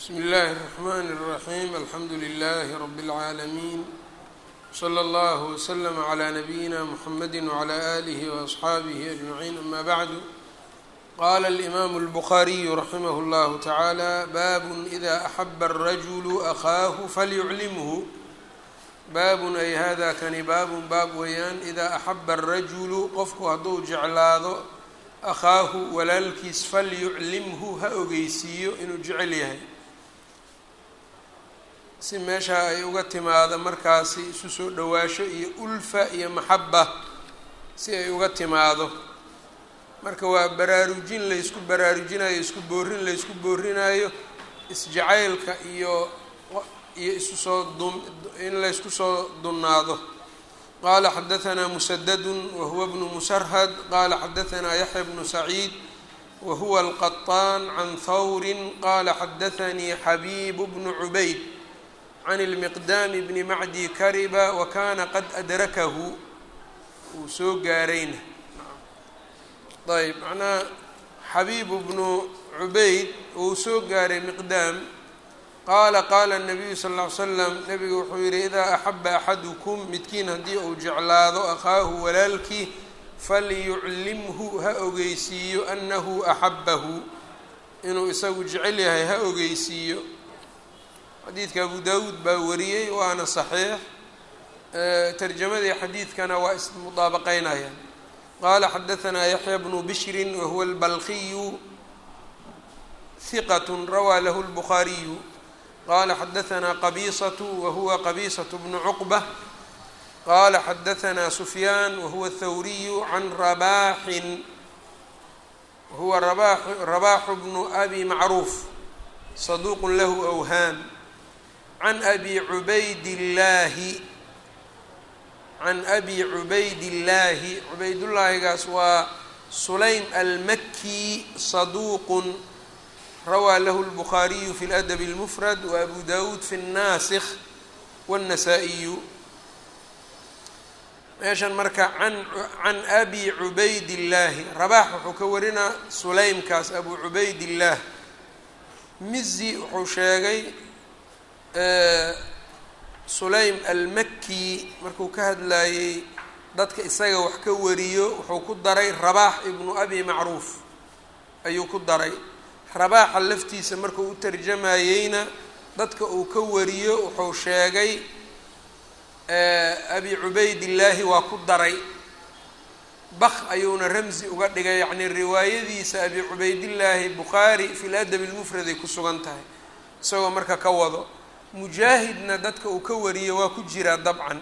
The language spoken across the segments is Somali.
بسم الله الرحمن الرحيم الحمد لله رب العالمين صلى الله وسلم على نبينا محمد وعلى آله وأصحابه أجمعين أما بعد قال الإمام البخاري رحمه الله تعالى باب إذا أحب الرجل أخاه فليعلمه baabun ay hada kani baabun baab weeyaan idaa axaba arajulu qofku hadduu jeclaado akhaahu walaalkiis falyuclimhu ha ogeysiiyo inuu jecel yahay si meeshaa ay uga timaado markaasi isu soo dhawaasho iyo ulfa iyo maxaba si ay uga timaado marka waa baraarujin laysku baraarujinayo isku boorin laysku boorinayo isjacaylka iyo in la isku soo dunnaado qaala xadaثna mسdd wahuwa bnu msrhd qala xadaثna yaحya bnu سacيid wahuwa الqطاn can hawri qala xadaثnii xabيb bnu cubayd can الmiqdam bni macdi kariba wakana qad adrakahu uu soo gaarayna ayb macnaha xabiib bnu cubayd uu soo gaaray miqdaam qaala الnabiyu sal اه ly slam nabigu wuxuu yihi idaa axaba axadukum midkiin haddii uu jeclaado akhaahu walaalkii falyuclimhu ha ogeysiiyo anahu axabahu inuu isagu jecel yahay ha ogeysiiyo xadiidka abu dawuud baa wariyey waana صaxiix tarjamadii xadiidkana waa ismudaabaqeynayaan qaala xadaثna yaxya bnu bishri wahuwa اlbalkiyu hiqat rawaa lahu اlbukhaariyu qala xadaثna qabiisaة wahuwa qabiisaة bnu cuqbة qala xadaثna sufyaan wahuwa الthawriyu can rabaaxin wahuwa rabaaxu bnu abi macruuf saduuq lahu awhaam can abi cubaydillaahi cubaydullaahigaas waa sulaym almaki saduuq rawaa lahu الbukhaariyu fi اladab اlmufrad waabu dawuud fi الnaasikh wالnasaa-iyu meeshan marka can abi cubaydillaahi rabaax wuxuu ka warinaa sulaymkaas abu cubaydillaah mizi wuxuu sheegay sulaym almaki markuu ka hadlayey dadka isaga wax ka wariyo wuxuu ku daray rabaax ibnu abi macruuf ayuu ku daray rabaaxa laftiisa markuu u tarjamayeyna dadka uu ka wariyo wuxuu sheegay abi cubaydillaahi waa ku daray bak ayuuna ramzi uga dhigay yacnii riwaayadiisa abi cubaydillaahi bukhaari fi ladab اlmufrad ay ku sugan tahay isagoo marka ka wado mujaahidna dadka uu ka wariyo waa ku jiraa dabcan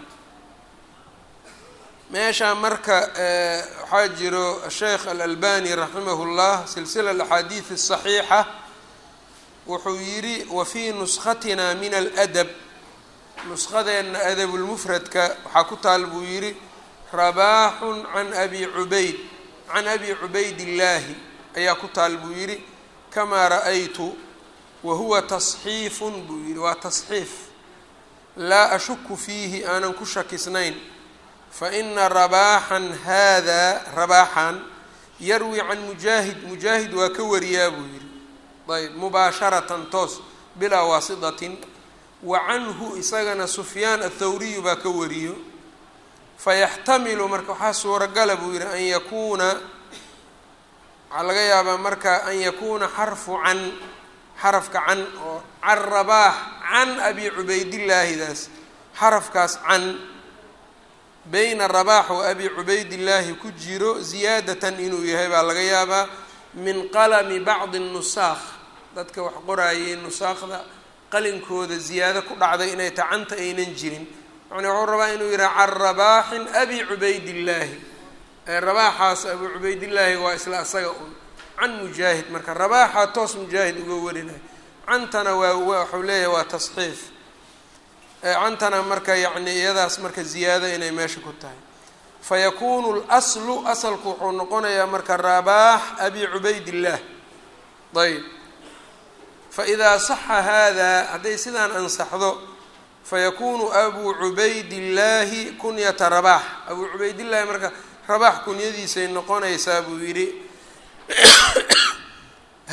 meeshaa marka waxaa jiro sheekh alalbani raximah اllah silsila axaadiid الصaxiixa wuxuu yihi wafii nuskatina min aladab nuskadeenna adabulmufradka waxaa ku taal buu yihi rabaaxun can abi cubaydillaahi ayaa ku taal buu yihi kamaa ra'aytu wahuwa tasxiifun buu yihi waa tasxiif laa ashuku fiihi aanan ku shakisnayn faina rabaaxan hada rabaaxan yarwi can mujaahid waa ka wariyaa buu yihi ayb mubaasharatan toos bilaa waasitatin wa canhu isagana sufyaan athawriyu baa ka wariyo fayaxtamilu marka waxaa suuragala buu yihi an yakuuna waxaa laga yaabaa marka an yakuuna xarfu can xarafka can oo can rabaax can abi cubaydillaahidaas xarafkaas can bayna rabaax wa abi cubaydillaahi ku jiro ziyaadatan inuu yahay baa laga yaabaa min qalami bacdi nusaakh dadka wax qoraayay nusaakda qalinkooda ziyaado ku dhacday inay tacanta aynan jirin yacni wuxuu rabaa inuu yidhaha can rabaaxin abi cubaydillaahi rabaaxaas abu cubaydillaahi waa isla asaga un can mujaahid marka rabaaxa toos mujaahid uga warinay cantana waxuu leeyahay waa tasxiif cantana marka yacni iyadaas marka ziyaado inay meesha ku tahay fayakunu اlaslu asalku wuxuu noqonayaa marka rabaax abi cubaydillaah ayb faidaa saxa hada hadday sidaan ansaxdo fayakunu abu cubaydillaahi kunyata rabaax abu cubaydillaahi marka rabaax kunyadiisay noqonaysaa buu yidhi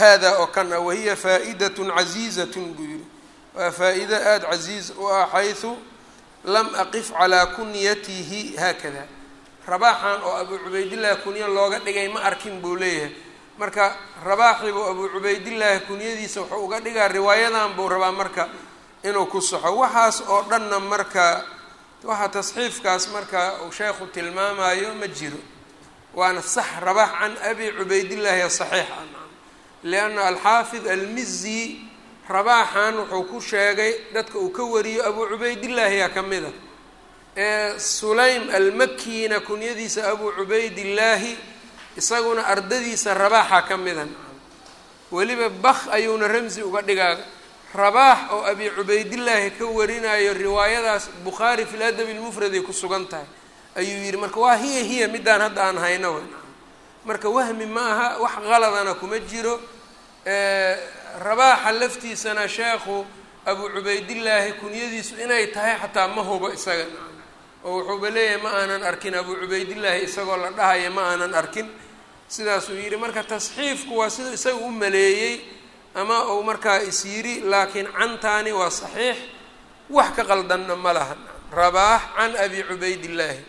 hada oo kan ah wahiya faa'idat caziizat buu yihi waa faa'ido aada casiiz u ah xayثu lam aqif calىa kunyatihi haakada rabaaxan oo abu cubaydillahi kunyo looga dhigay ma arkin buu leeyahay marka rabaaxi buu abu cubaydillaahi kunyadiisa wuxuu uga dhigaa riwaayadan buu rabaa marka inuu ku saxo waxaas oo dhanna marka waxa tasxiifkaas marka uu sheekhu tilmaamayo ma jiro waana sax rabaax can abi cubaydillaahi saxiix lianna alxaafid almizi rabaaxan wuxuu ku sheegay dadka uu ka wariyo abu cubaydillaahi yaa ka mid a ee sulaym almakiina kunyadiisa abu cubaydillaahi isaguna ardadiisa rabaaxa ka mida weliba bak ayuuna ramsi uga dhigaa rabaax oo abi cubaydillaahi ka warinayo riwaayadaas bukhaari fi ladab lmufrad ay ku sugan tahay ayuu yihi marka waa hiya midaan hadda aan hayno marka wahmi ma aha wax qaladana kuma jiro rabaaxa laftiisana sheekhu abu cubaydillaahi kunyadiisu inay tahay xataa ma hubo isaga oo wuxuuba leeyahay ma aanan arkin abu cubaydillaahi isagoo la dhahaya ma aanan arkin sidaasuu yidhi marka tasxiifku waa siduu isaga u maleeyey ama uu markaa is yidhi laakiin cantaani waa saxiix wax ka qaldanna ma laha rabaax can abi cubaydillaahi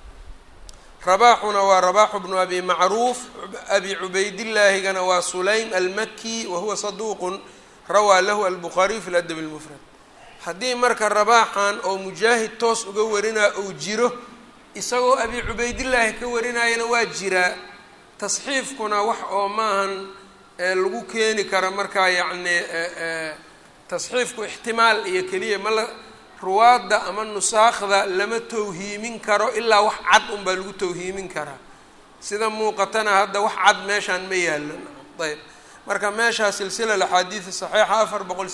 rabaaxuna waa rabaaxu bnu abi macruuf abi cubaydillaahigana waa sulaym almaki wahuwa saduuqun rawaa lahu albukhaariy fi ladab lmufrad haddii marka rabaaxan oo mujaahid toos uga warinaa uu jiro isagoo abi cubaydillaahi ka warinayana waa jiraa tasxiifkuna wax oo maahan lagu keeni kara markaa yacni tasxiifku ixtimaal iyo keliya mala ruwaadda ama nusaakhda lama tawhiimin karo ilaa wax cad unbaa lagu tawhiimin karaa sida muuqatana hadda wax cad meeshaan ma yaalan ayb marka meeshaa silsila axaadiid saxiixa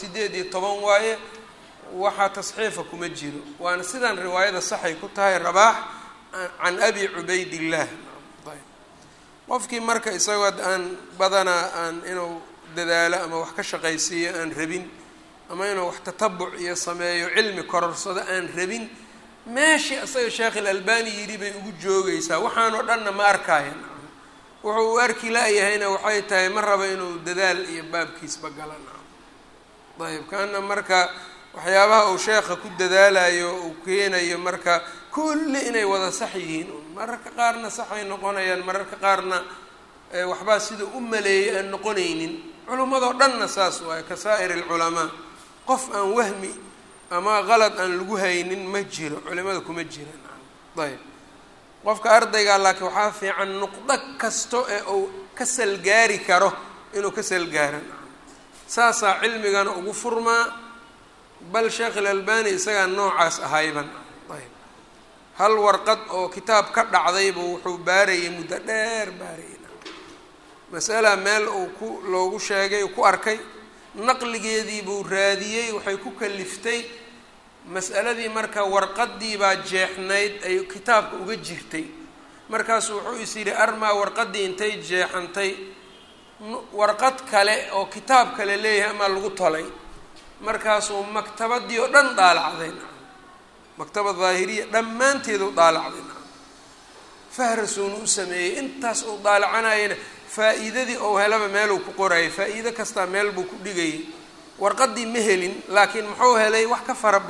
418 waaye waxaa tasxiifa kuma jiro waana sidaan riwaayada saxay ku tahay rabaax can abi cubaydillaah ayb qofkii marka isagoo aan badanaa aan inuu dadaalo ama wax ka shaqaysiiyo aan rabin ama inuu wax tatabuc iyo sameeyo cilmi kororsado aan rabin meeshii isaga sheekh ilalbani yidhi bay ugu joogaysaa waxaanoo dhanna ma arkaayan wuxuu u arki la-yahayna waxay tahay ma raba inuu dadaal iyo baabkiisba galana ayb kaana marka waxyaabaha uu sheekha ku dadaalayo uu keenayo marka kulli inay wada sax yihiin mararka qaarna saxay noqonayaan mararka qaarna waxbaa sida u maleeyay aan noqonaynin culimmadoo dhanna saas waayo ka saa'ir alculamaa qof aan wahmi ama qalad aan lagu haynin ma jiro culimada kuma jiran ayb qofka ardaygaa laakiin waxaa fiican nuqdo kasto ee uu ka salgaari karo inuu ka salgaaran saasaa cilmigana ugu furmaa bal sheekh ilalbani isagaa noocaas ahayban ayb hal warqad oo kitaab ka dhacdaybu wuxuu baarayay muddo dheer baarayay masala meel uu loogu sheegay ku arkay naqligeedii buu raadiyey waxay ku kaliftay mas'aladii marka warqadii baa jeexnayd ay kitaabka uga jirtay markaasuu wuxuu is yidhi armaa warqadii intay jeexantay warqad kale oo kitaab kale leeyahay amaa lagu tolay markaasuu maktabadii oo dhan daalacday maktabad daahiriya dhammaanteedu daalacday fahrasuunu u sameeyey intaas uu daalacanayana faa-iidadii ou helaba meeluu ku qorayay faa-iido kastaa meel buu ku dhigayay warqadii ma helin laakiin muxuu helay wax ka fara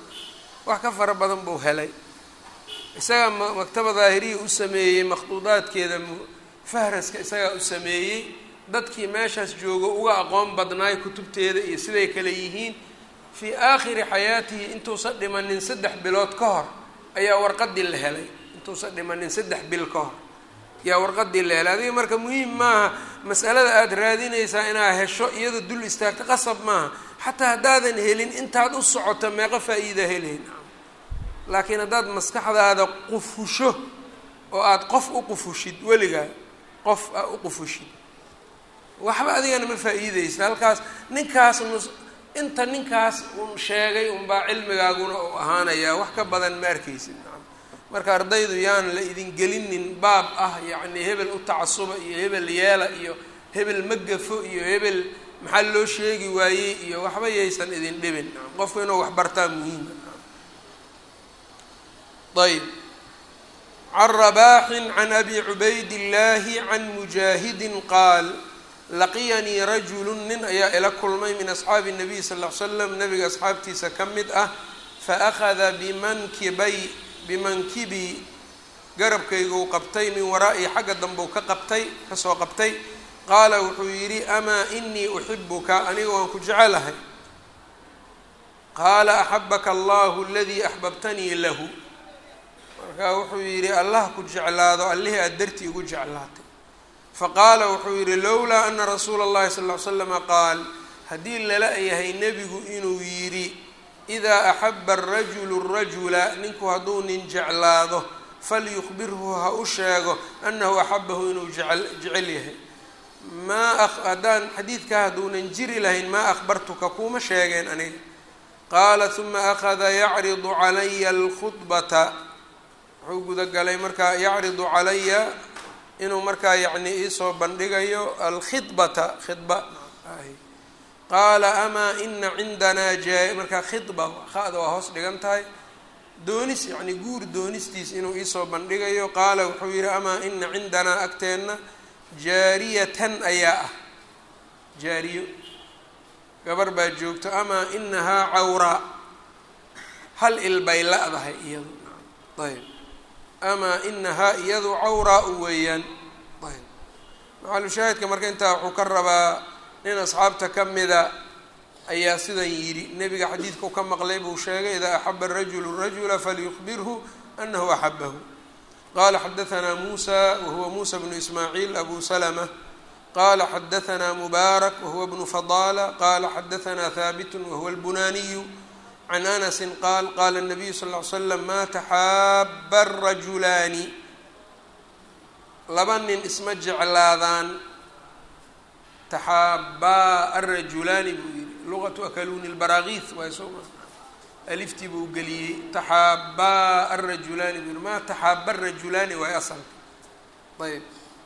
badan buu helay isagaa maktaba daahiriya u sameeyey makhduudaadkeeda fahraska isagaa u sameeyey dadkii meeshaas joogo uga aqoon badnaay kutubteeda iyo siday kale yihiin fii aakhiri xayaatihi intuusan dhimanin 3 bilood ka hor ayaa warqadii la helay intuusan dhimanin 3 bil ka hor yaa warqadii la helay adiga marka muhiim maaha mas'alada aada raadinaysaa inaad hesho iyadoo dul istaagta qasab maaha xataa haddaadan helin intaad u socoto meeqa faa-iida helayn laakiin haddaad maskaxdaada qufusho oo aada qof u qufushid weligaa qof aa u qufushid waxba adigana ma faa-iideysa halkaas ninkaas inta ninkaas un sheegay unbaa cilmigaaguna uu ahaanayaa wax ka badan ma arkaysid marka ardaydu yaan la idin gelinin baab ah yacni hebel u tacasuba iyo hebel yeela iyo hebel magafo iyo hebel maxaa loo sheegi waayey iyo waxba yaysan idin dhibin qofku inuu wax bartaa muhiima ayb can rabaaxin can abi cubaydillaahi can mujaahidin qaal laqiyanii rajulun nin ayaa ila kulmay min asxaabi الnabiy sal ll ly slam nabiga asxaabtiisa ka mid ah faأkhada bimankibii garabkayguu qabtay min waraa'i xagga dambeu kasoo qabtay qaala wuxuu yidhi amaa inii uxibuka aniga waan ku jecelahay qaala axabaka allahu aladii axbabtanii lahu markaa wuxuu yidhi allah ku jeclaado allihii aad dartii igu jeclaatay faqaala wuxuu yidhi lowlaa ana rasuula اllahi sal ly slama qaal haddii lala yahay nebigu inuu yidhi idaa axaba arajulu rajula ninku hadduu nin jeclaado falyukhbirhu ha u sheego annahu axabahu inuu jecel yahay haddaan xadiidkaa hadduunan jiri lahayn maa akhbartuka kuuma sheegeen aniga qaala huma akhada yacridu calaya alkhudbata wuxuu gudagalay markaa yacridu calaya inuu markaa yacni iisoo bandhigayo alkhidbata khidba qaala amaa ina cindanaa markaa khidba khada waa hoos dhigan tahay doonis yacni guur doonistiis inuu iisoo bandhigayo qaala wuxuu yidhi amaa ina cindanaa agteenna jaariyatan ayaa ah jaariyo gabar baa joogto amaa inahaa cawraa hal il bay la-dahay iyadu ayb amaa inahaa iyadu cawraa u weeyaan ayb maxalushaahidka marka intaa wuxuu ka rabaa nin asxaabta ka mida ayaa sidan yidhi nebiga xadiidkau ka maqlay buu sheegay idaa axaba arajulu rajula falyukhbirhu anahu axabahu qala xadaثna musa wahuwa musa bnu ismaaciil abu slmة qala xadaثna mubaarak wahuwa bnu fadala qala xadaثna haabit wahuwa اlbunaniyu can anasi qaal qala الnabiyu sal ly slam ma taxaaba rajulaani laba nin isma jeclaadaan taxaabaa arajulaani buu yihi luqatu akaluni اlbaraagiis waay sooma aliftii buu geliyey taxaabaa arajulaani buu yihi maa taxaaba arajulaani waay asalka ayb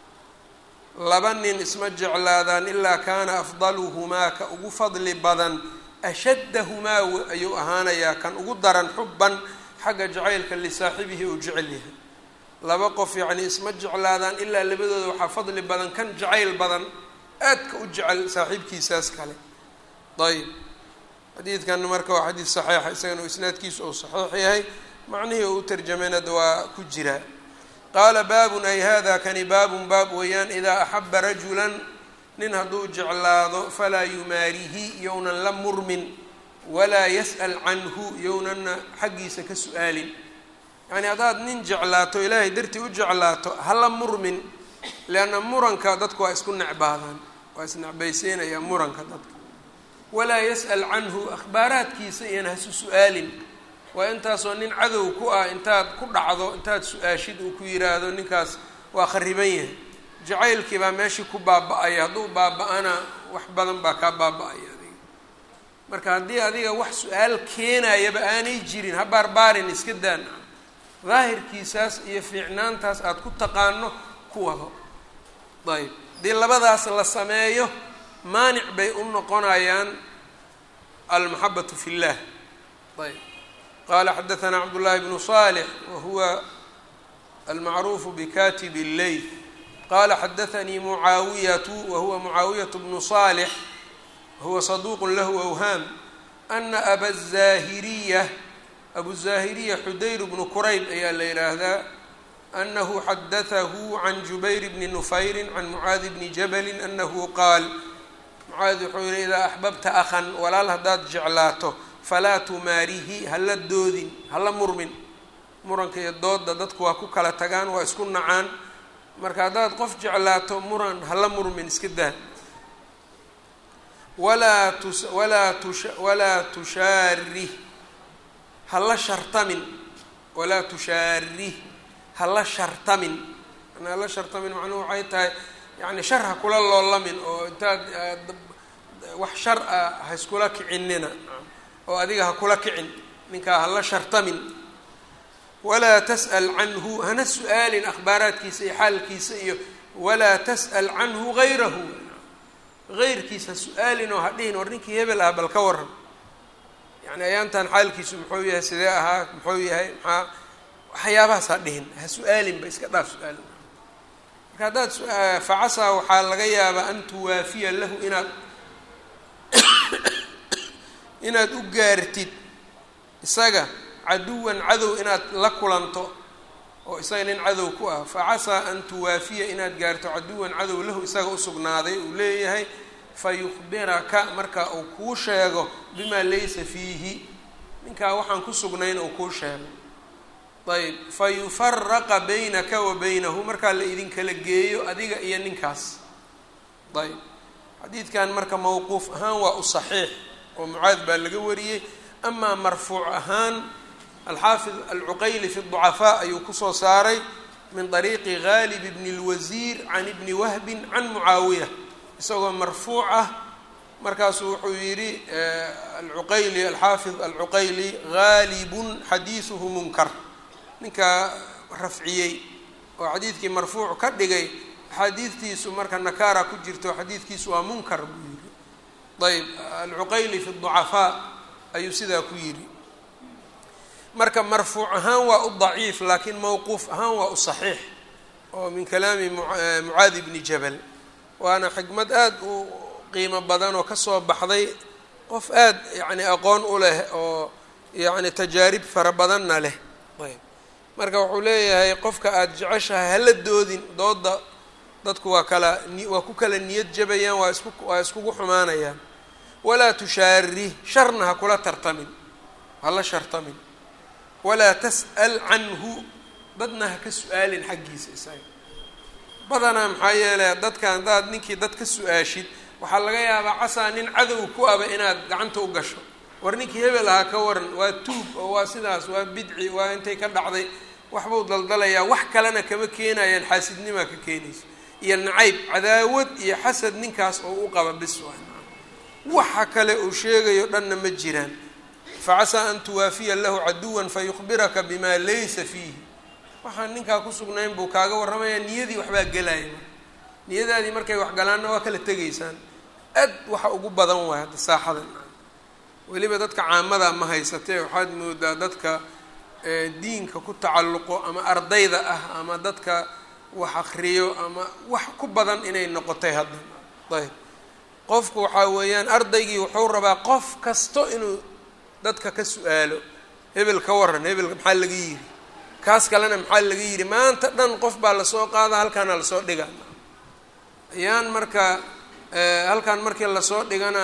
laba nin isma jeclaadaan ilaa kaana afdaluhumaa ka ugu fadli badan ashaddahumaa ayuu ahaanayaa kan ugu daran xubban xagga jacaylka lisaaxibihi uu jecel yahay laba qof yacni isma jeclaadaan ilaa labadooda waxaa fadli badan kan jacayl badan aadka u jecel saaxiibkiisaas kale ayb xadiidkan marka waa xadiid saxiixa isagana isnaadkiisu uu saxiix yahay macnihii uu u tarjameynada waa ku jiraa qaala baabun ay hada kani baabun baab weeyaan idaa axaba rajulan nin hadduu jeclaado falaa yumaarihi yownan la murmin walaa yas'al canhu yownanna xaggiisa ka su-aalin yacni haddaad nin jeclaato ilaahay dartii u jeclaato hala murmin leanna muranka dadku waa isku necbaadaan waa isnecbaysiinayaa muranka dadka walaa yas'al canhu akhbaaraadkiisa iyana hasu su-aalin waa intaasoo nin cadow ku ah intaad ku dhacdo intaad su-aashid uu ku yiraahdo ninkaas waa khariban yahay jacaylkii baa meeshii ku baaba-aya hadduu baaba-ana wax badan baa kaa baaba-aya adiga marka haddii adiga wax su-aal keenayaba aanay jirin ha baarbaarin iska daan daahirkiisaas iyo fiicnaantaas aada ku taqaano ku wado ayb haddii labadaas la sameeyo maanic bay u noqonayaan almaxabatu fi llah ayb qala xadaثna cabdullahi bnu صالح wahuwa almacruufu bikatib الleyl qala xadaثanii mucaawiyatu wahuwa mucaawiyaة bnu صالح wahuwa صaduq lahu awhaam ana aba الzahiriya abu الzahiriya xudayr bnu kurayb ayaa la yihaahdaa anahu xadaثahu can jubayr bni nufayri can mucaadi bni jabali anahu qaal mucaadi wuxuu yihi idaa axbabta akhan walaal haddaad jeclaato falaa tumaarihi hala doodin hala murmin muranka iyo dooda dadku waa ku kala tagaan waa isku nacaan marka haddaad qof jeclaato muran hala murmin iska daa walaa tushaarih hala shartamin walaa tushaarih hala shartamin manaa hala shartamin macnuhu waxay tahay yani shar ha kula loolamin oo intaad wax shar ah ha iskula kicinina oo adiga ha kula kicin ninkaa hala shartamin walaa tas'al canhu hana su-aalin akhbaaraadkiisa iyo xaalkiisa iyo walaa tas'al canhu gayrahu gayrkiisa su-aalin oo ha dhihin war ninkii hebel ah bal ka waran yani ayaantan xaalkiisu muxuu yahay sidee ahaa muxuu yahay maxaa waxyaabahaas ha dhihin ha su-aalinba iska dhaaf su-aalin marka haddaad facasaa waxaa laga yaabaa an tuwaafiya lahu inaad u gaartid isaga caduwan cadow inaad la kulanto oo isaga nin cadow ku ah facasaa an tuwaafiya inaad gaarto caduwan cadow lahu isaga usugnaaday uu leeyahay fayukhbiraka marka uu kuu sheego bimaa laysa fiihi ninkaa waxaan ku sugnayn uu kuu sheego ayb fayufaraqa baynaka wa baynahu markaa la idinkala geeyo adiga iyo ninkaas ayb xadiidkan marka mawquuf ahaan waa u saxiix oo Mucaad baa laga wariyey amaa marfuuc ahaan alxaafid alcuqayli fi ducafaa ayuu kusoo saaray min طariiqi gaalib bni اlwasiir can ibni wahbin can mucaawiya isagoo marfuuc ah markaasuu wuxuu yidhi alcuqayli alxaafid alcuqayli gaalibun xadiisuhu munkar ninkaa rafciyey oo xadiidkii marfuuc ka dhigay axaadiidtiisu marka nakaara ku jirto xadiidkiisu waa munkar buu yidhi ayb alcuqayli fi ducafaa ayuu sidaa ku yidhi marka marfuuc ahaan waa u daciif laakiin mawquuf ahaan waa u saxiix oo min kalaami Mucaad ibni Jabal waana xikmad aada u qiimo badan oo kasoo baxday qof aada yacni aqoon u leh oo yacni tajaarib fara badanna leh ayb marka wuxuu leeyahay qofka aada jeceshahay hala doodin dooda dadku waa ku kala niyad jabayaan waa iskugu xumaanayaan walaa tushaarih sharna ha kula tartamin hala shartamin walaa tas'al canhu dadna ha ka su-aalin xaggiisa isaga badanaa maxaa yeelay dadkan haddaad ninkii dad ka su-aashid waxaa laga yaabaa casaa nin cadow ku aba inaad gacanta u gasho war ninkii hebel ahaa ka waran waa tuug oo waa sidaas waa bidci waa intay ka dhacday waxbuu daldalayaa wax kalena kama keenayaan xaasidnimaa ka keenayso iyo nacayb cadaawad iyo xasad ninkaas oo u qaba bis waxa kale uu sheegayo dhanna ma jiraan facasaa an tuwaafiya lahu caduwan fayukhbiraka bimaa laysa fiihi waxaan ninkaa ku sugnayn buu kaaga warramayaa niyadii waxbaa gelaya niyadaadii markay wax galaanna waa kala tegaysaan aad waxa ugu badan waay hadda saaxada weliba dadka caamada ma haysatee waxaad moodaa dadka diinka ku tacalluqo ama ardayda ah ama dadka wax akriyo ama wax ku badan inay noqotay hadda ayb qofku waxaa weeyaan ardaygii wuxuu rabaa qof kasto inuu dadka ka su-aalo hebel ka waran hebel maxaa laga yidhi kaas kalena maxaa laga yidhi maanta dhan qof baa lasoo qaada halkaana lasoo dhiga ayaan marka halkan markii lasoo dhigana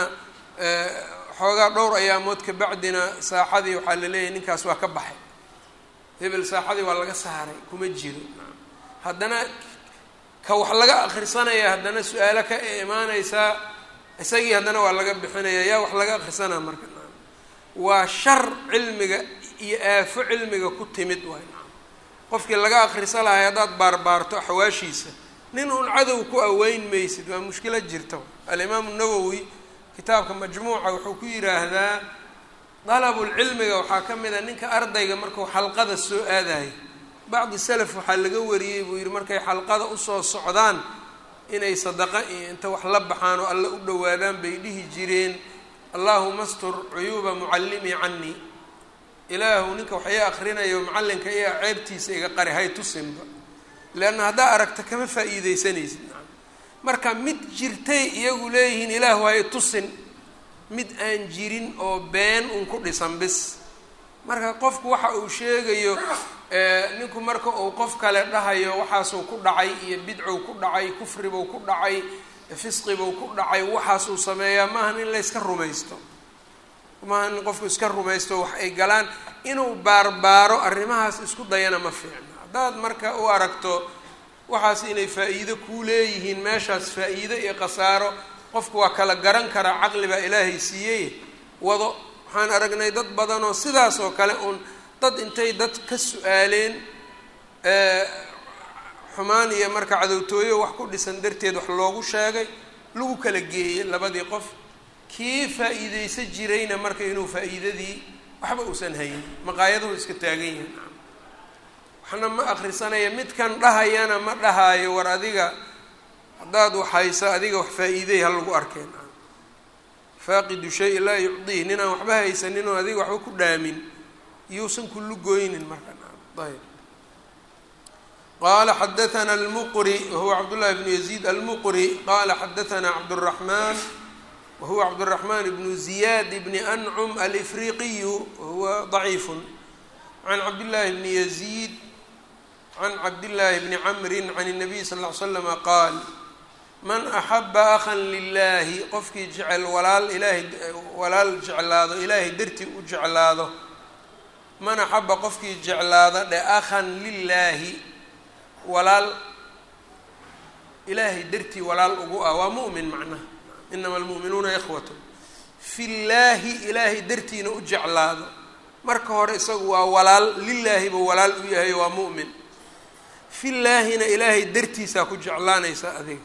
xoogaa dhowr ayaamood ka bacdina saaxadii waxaa la leeyahay ninkaas waa ka baxay hebel saaxadii waa laga saaray kuma jiro haddana ka wax laga akrisanaya haddana su-aalo ka imaaneysaa isagii haddana waa laga bixinaya yaa wax laga akrisanaa marka waa shar cilmiga iyo aafo cilmiga ku timid waay qofkii laga akrisa lahay haddaad baarbaarto axwaashiisa nin uun cadow ku aweyn maysid waa mushkilad jirta alimaamu nawowi kitaabka majmuuca wuxuu ku yidhaahdaa dalabulcilmiga waxaa ka mid a ninka ardayga markuu xalqada soo aadayo bacdi salaf waxaa laga wariyey buu yidhi markay xalqada usoo socdaan inay sadaqa iyo inta wax la baxaan oo alla u dhowaadaan bay dhihi jireen allaahuma astur cuyuuba mucallimii canii ilaahu ninka wax ii akrinayo macallinka iyo ceebtiisa iga qari hay tusinba leanna haddaa aragta kama faa'iideysanaysid marka mid jirtay iyagu leeyihiin ilaahu hay tusin mid aan jirin oo been un ku dhisan bis marka qofku waxa uu sheegayo ninku marka uu qof kale dhahayo waxaasuu ku dhacay iyo bidcuu ku dhacay kufribuu ku dhacay fisqibuu ku dhacay waxaasuu sameeyaa maahan in la iska rumaysto maahan in qofku iska rumaysto wax ay galaan inuu baarbaaro arrimahaas isku dayana ma fiicna haddaad marka u aragto waxaas inay faa'iido kuu leeyihiin meeshaas faa'iido iyo khasaaro qofku waa kala garan karaa caqli baa ilaahay siiyey wado waxaan aragnay dad badan oo sidaas oo kale uun dad intay dad ka su-aaleen xumaan iyo marka cadowtooyo wax ku dhisan darteed wax loogu sheegay lagu kala geeyey labadii qof kii faa'iideysa jirayna marka inuu faa'iidadii waxba uusan hayn maqaayaduhu iska taagan yahin waxna ma akrisanaya midkan dhahayana ma dhahaayo war adiga haddaad waxhaysa adiga wax faa'iiday ha lagu arkeen faaqidu shay laa yucdiih nin aan waxba haysanin oo adiga waxba ku dhaamin iyuusan kullu gooynin marka ayb qala xadaثna الmqri wahuwa cabdالlahi bn يزيid الmqri qala xadaثna cabdالرaحman wahuwa cabdالرaحman bn زiyad bn أncm alإfriqiyu wahuwa ضaciif can cabdالlahi bn يزيid can cabdالlahi bni cmri can الnabiy sal اه ly slm qaal man axaba akhan lilahi qofkii jecel walaal jeclaado ilaahay dartii u jeclaado man axaba qofkii jeclaada dhe akhan lilaahi walaal ilaahay dartii walaal ugu ah waa mu'min macnaha inama almu'minuuna ikhwat fi llaahi ilaahay dartiina u jeclaado marka hore isagu waa walaal lilaahi buu walaal u yahay waa mu'min fi llaahina ilaahay dartiisaa ku jeclaanaysa adiga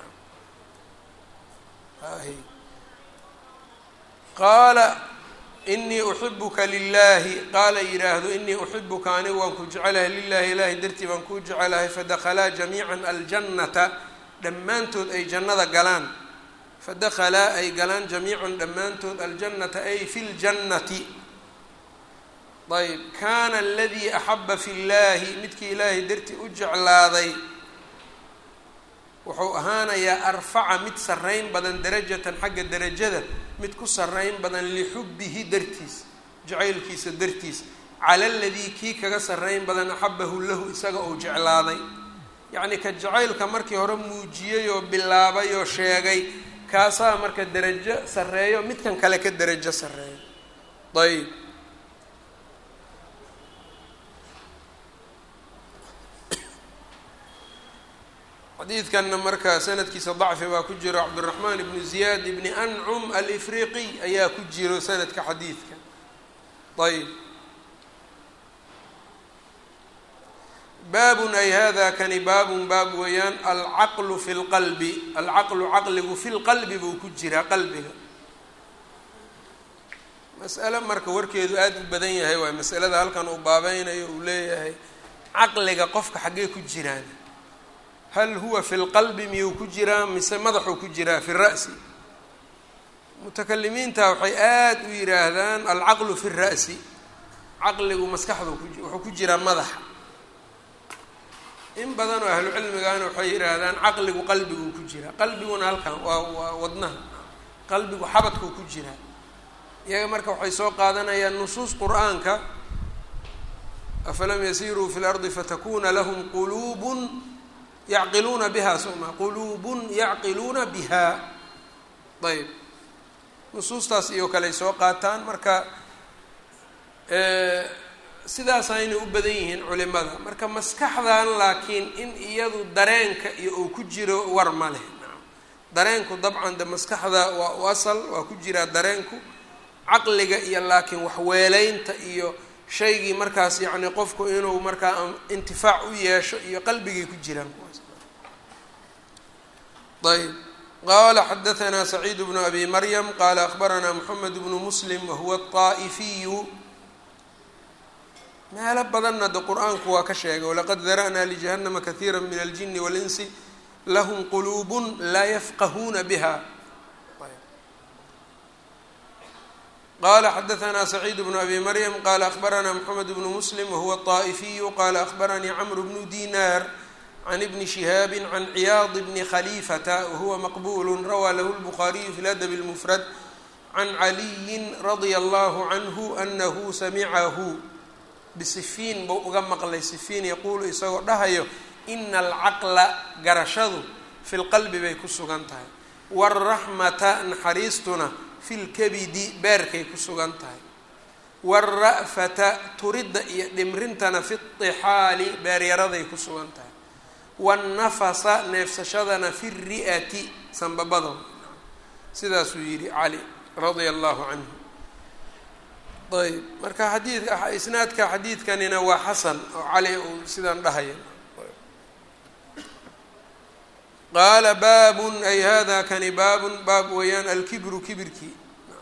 qaala inii uxibuka lilaahi qaala yidhaahdo inii uxibuka anigu waan ku jecelahay lilaahi ilaahay dartii baan kuu jecelahay fadakhalaa jamiican aljannata dhammaantood ay jannada galaan fadakhalaa ay galaan jamiican dhammaantood aljannata ay fi ljannati ayb kaana aladii axaba fi llaahi midkii ilaahay dartii u jeclaaday wuxuu ahaanayaa arfaca mid sarrayn badan darajatan xagga derajada mid ku sarrayn badan lixubbihi dartiis jacaylkiisa dartiis cala aladii kii kaga sarrayn badan axabahu lahu isaga uu jeclaaday yacnii ka jacaylka markii hore muujiyey oo bilaabay oo sheegay kaasaa marka derajo sarreeyo midkan kale ka derajo sarreeyo ayb xadiidkanna marka sanadkiisa dacfi baa ku jiro cabdالرaحman bn زiyad bni أncm alإfriqiy ayaa ku jiro sanadka xadiidka ayb baabun ay hada kani baabun baab weeyaan alcaqlu fi اlqalbi alcaqlu caqligu fi lqalbi buu ku jiraa qalbiga mas'ale marka warkeedu aada u badan yahay waay masalada halkan uu baabeynayo uu leeyahay caqliga qofka xaggee ku jiraan hal huwa fi lqalbi miyuu ku jiraa mise madaxuu ku jiraa fi ra'si mutakalimiinta waxay aada u yidhaahdaan alcaqlu fi ra'si caqligu maskaxdu wuxuu ku jiraa madaxa in badan oo ahlu cilmigana waxay yidhaahdaan caqligu qalbiguu ku jiraa qalbiguna halkan waa wadnaha qalbigu xabadkuu ku jiraa iyaga marka waxay soo qaadanayaan nusuus qur-aanka afalam yasiruu fi lardi fatakuna lahum quluubun yacqiluuna biha soma quluubun yacqiluuna biha ayb nusuustaas iyo kaley soo qaataan marka sidaasayna u badan yihiin culimada marka maskaxdan laakiin in iyadu dareenka iyo uu ku jiro war ma leh dareenku dabcan de maskaxda waa u asal waa ku jiraa dareenku caqliga iyo laakiin waxweeleynta iyo shaygii markaas yacni qofku inuu markaa intifaac u yeesho iyo qalbigay ku jiraan kuwaas ayb qala xadaثna سacيid bnu abi maryam qala akbarana mحamed bnu muslim wahuwa الطaaئifiyu meelo badanna de qur-aanku waa ka sheegay walaqad dara'na ljahannama kahiira min aljini walinsi lahm quluub laa yafqahuuna biha qala xadaثna سacيid bnu abi maryam qala akbarana mحamed bnu muslim wahuwa الطaaئifiyu qala akbaranii cmr bnu dinar can ibni shihaabi can ciyaad bni khaliifata wahuwa maqbul rawaa lahu الbukhaariyu fi ladab اlmufrad can caliyi radia allahu canhu anahu samicahu bisifiin buu uga maqlay sifiin yaquulu isagoo dhahayo ina alcaqla garashadu fi lqalbi bay ku sugan tahay wاlraxmata naxariistuna fi lkabidi beerkay ku sugan tahay wاlra'fata turidda iyo dhimrintana fi اطixaali beeryaraday ku sugan tahay wاnnafasa neefsashadana fi الri'ati sanbabada sidaasuu yidhi cali radia allahu canhu ayb marka xadiidka isnaadka xadiidkanina waa xasan oo cali uu sidaan dhahaya qaala baabun ay hada kani baabun baab weeyaan alkibru kibirkii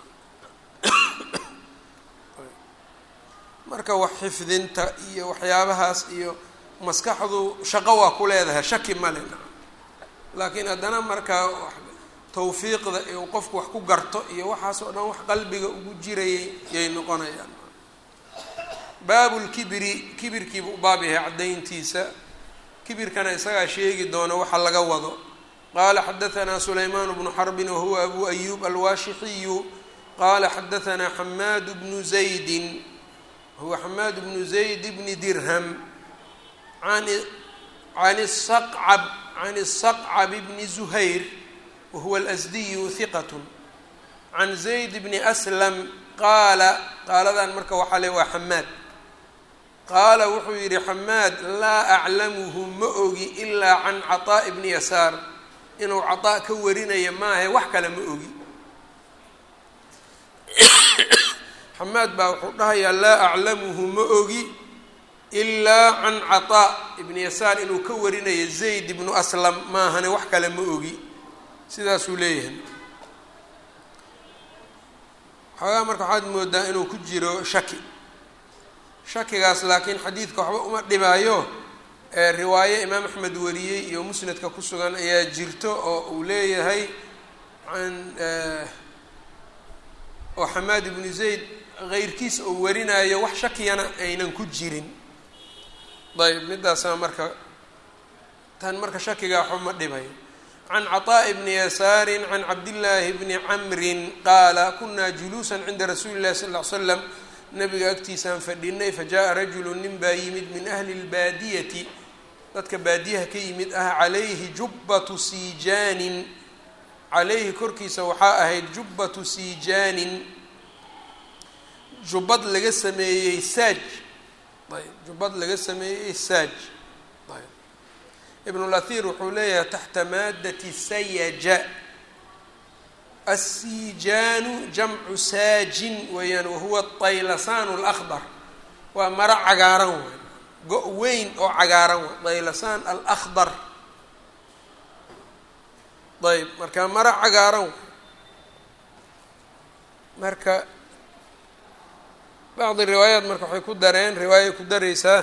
marka wax xifdinta iyo waxyaabahaas iyo maskaxdu shaqo waa ku leedahay shaki male laakiin haddana markaa tawfiiqda iyo qofku wax ku garto iyo waxaas oo dhan wax qalbiga ugu jirayay yay noqonayaan baabulkibri kibirkiibuu u baab yahay caddayntiisa kibirkana isagaa sheegi doono waxa laga wado. qaala xadahanaa sulaymaan bnu xarbin wahuwa abu ayub alwaashixiyu qaala xadahanaa xamaad bnu zaydin huwa xamaad bnu zayd bni dirham can الsqcb bni zuhayr wahuwa alasdiyu hiqat can zayd bni aslam qaaladan marka waxaa le waa xamaad qaala wuxuu yidhi xamaad laa aclamuhu ma ogi ilaa can caطaaءi bni yasaar inuu caطaa ka warinaya maahe wax kale ma ogi. xamaad baa wuxuu dhahayaa laa aclamuhu ma ogi ilaa can caطaa ibni yasaar inuu ka warinayo zayd ibnu aslam maahane wax kale ma ogi, sidaasuu leeyahay. xoogaa marka waxaad moodaa inuu ku jiro shakigaas laakiin xadiidka waxba uma dhibaayo. riwaaye imaam axmed wariyey iyo musnadka ku sugan ayaa jirto oo uu leeyahay oo xamaad ibnu zayd keyrkiis uu warinayo wax shakiyana aynan ku jirin. ayb midaasa marka tan marka shakigaa waxba ma dhibayo. can caطaaءi bni yasaari can cabdillaahi bni camrin qaala kunaa juluusan cinda rasuuli اllahi sal ly slam nabiga agtiisaan fadhinay fajaءa rajulu nin baa yimid min ahli اlbaadiyati dadka baadiyaha ka yimid ah calayhi jubbatu siijaanin calayhi korkiisa waxaa ahayd jubbatu siijaanin jubbad laga sameeyey saaj ayb jubbad laga sameeyey saaj. ayb ibn اlahir wuxuu leeyahay taxta maadati sayaja الsijaanu jamcu saajin weeyaan wahuwa طaylasaan اlأkhdar waa maro cagaaran waay go- weyn oo cagaaran waay طaylasaan alأkhdar. ayb marka maro cagaaran waay marka bacdi riwaayaat marka waxay ku dareen riwaayay ku daraysaa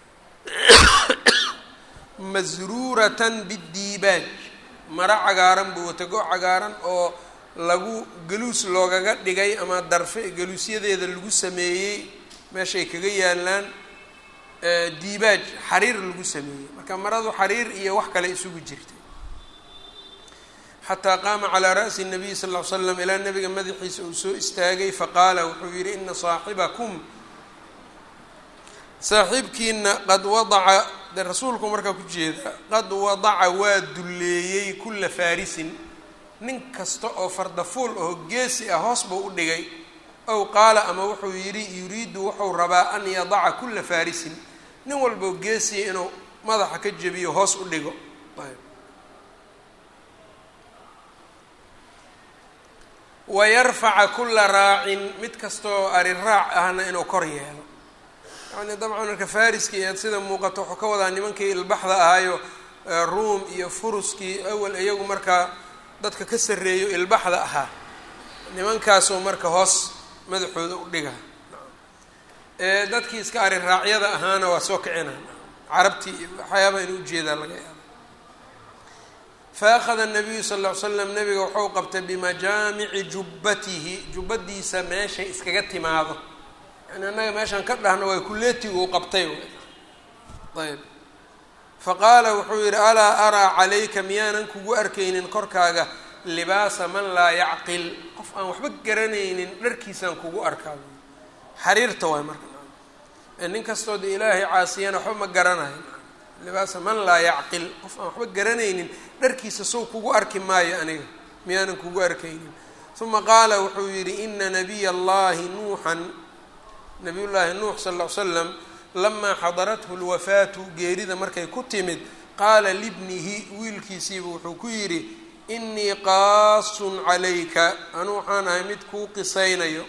masruuratan bidiibaaj maro cagaaran buu wata go- cagaaran oo lagu galuus loogaga dhigay ama darfe galuusyadeeda lagu sameeyey meeshay kaga yaalaan diibaaj xariir lagu sameeyey marka maradu xariir iyo wax kale isugu jirtay. xataa qaama calaa ra'si الnabiy sal ll ly slam ilaa nabiga madaxiisa uu soo istaagay faqaala wuxuu yidhi ina saaxibakum saaxiibkiina qad wadaca de rasuulku markaa ku jeeda qad wadaca waa dulleeyey kula faarisin nin kasta oo fardafuul oo geesi ah hoos buu u dhigay. ow qaala ama wuxuu yidhi yuriidu wuxuu rabaa an yadaca kula faarisin nin walboo geesiya inuu madaxa ka jebiyo hoos u dhigo. wayarfaca kula raacin mid kastaoo ari raac ahna inuu kor yeelo. yani dabcan marka fariski iyo sida muuqato wuxuu ka wadaa nimankii ilbaxda ahaayo ruum iyo furuskii awal iyagu markaa dadka ka sarreeyo ilbaxda ahaa nimankaasoo marka hoos madaxooda u dhiga. dadkii iska ari raacyada ahaana waa soo kicina carabtii waxyaabaha inuu ujeedaa laga yaaba. faأkhada الnabiyu sal ll ly slam nabiga wuxuu qabtay bimajaamici jubbatihi jubbadiisa meeshay iskaga timaado yani annaga meeshaan ka dhahno waa kuleetigu u qabtay ayb faqaala wuxuu yidhi alaa araa calayka miyaanan kugu arkaynin korkaaga libaasa man laa yacqil qof aan waxba garanaynin dharkiisaan kugu arkaa xariirta waay marka nin kastoo de ilaahay caasiyana waxba ma garanayo libaasa man laa yacqil qof aan waxba garanaynin dharkiisa sow kugu arki maayo aniga miyaanan kugu arkaynin. uma qaala wuxuu yidhi ina nabiy allahi nuuxan nabiy llaahi nuux sal ll ly slam lamaa xadarathu lwafaatu geerida markay ku timid qaala libnihi wiilkiisiiba wuxuu ku yidhi inii qaasun calayka anu waxaan ahay mid kuu qisaynayo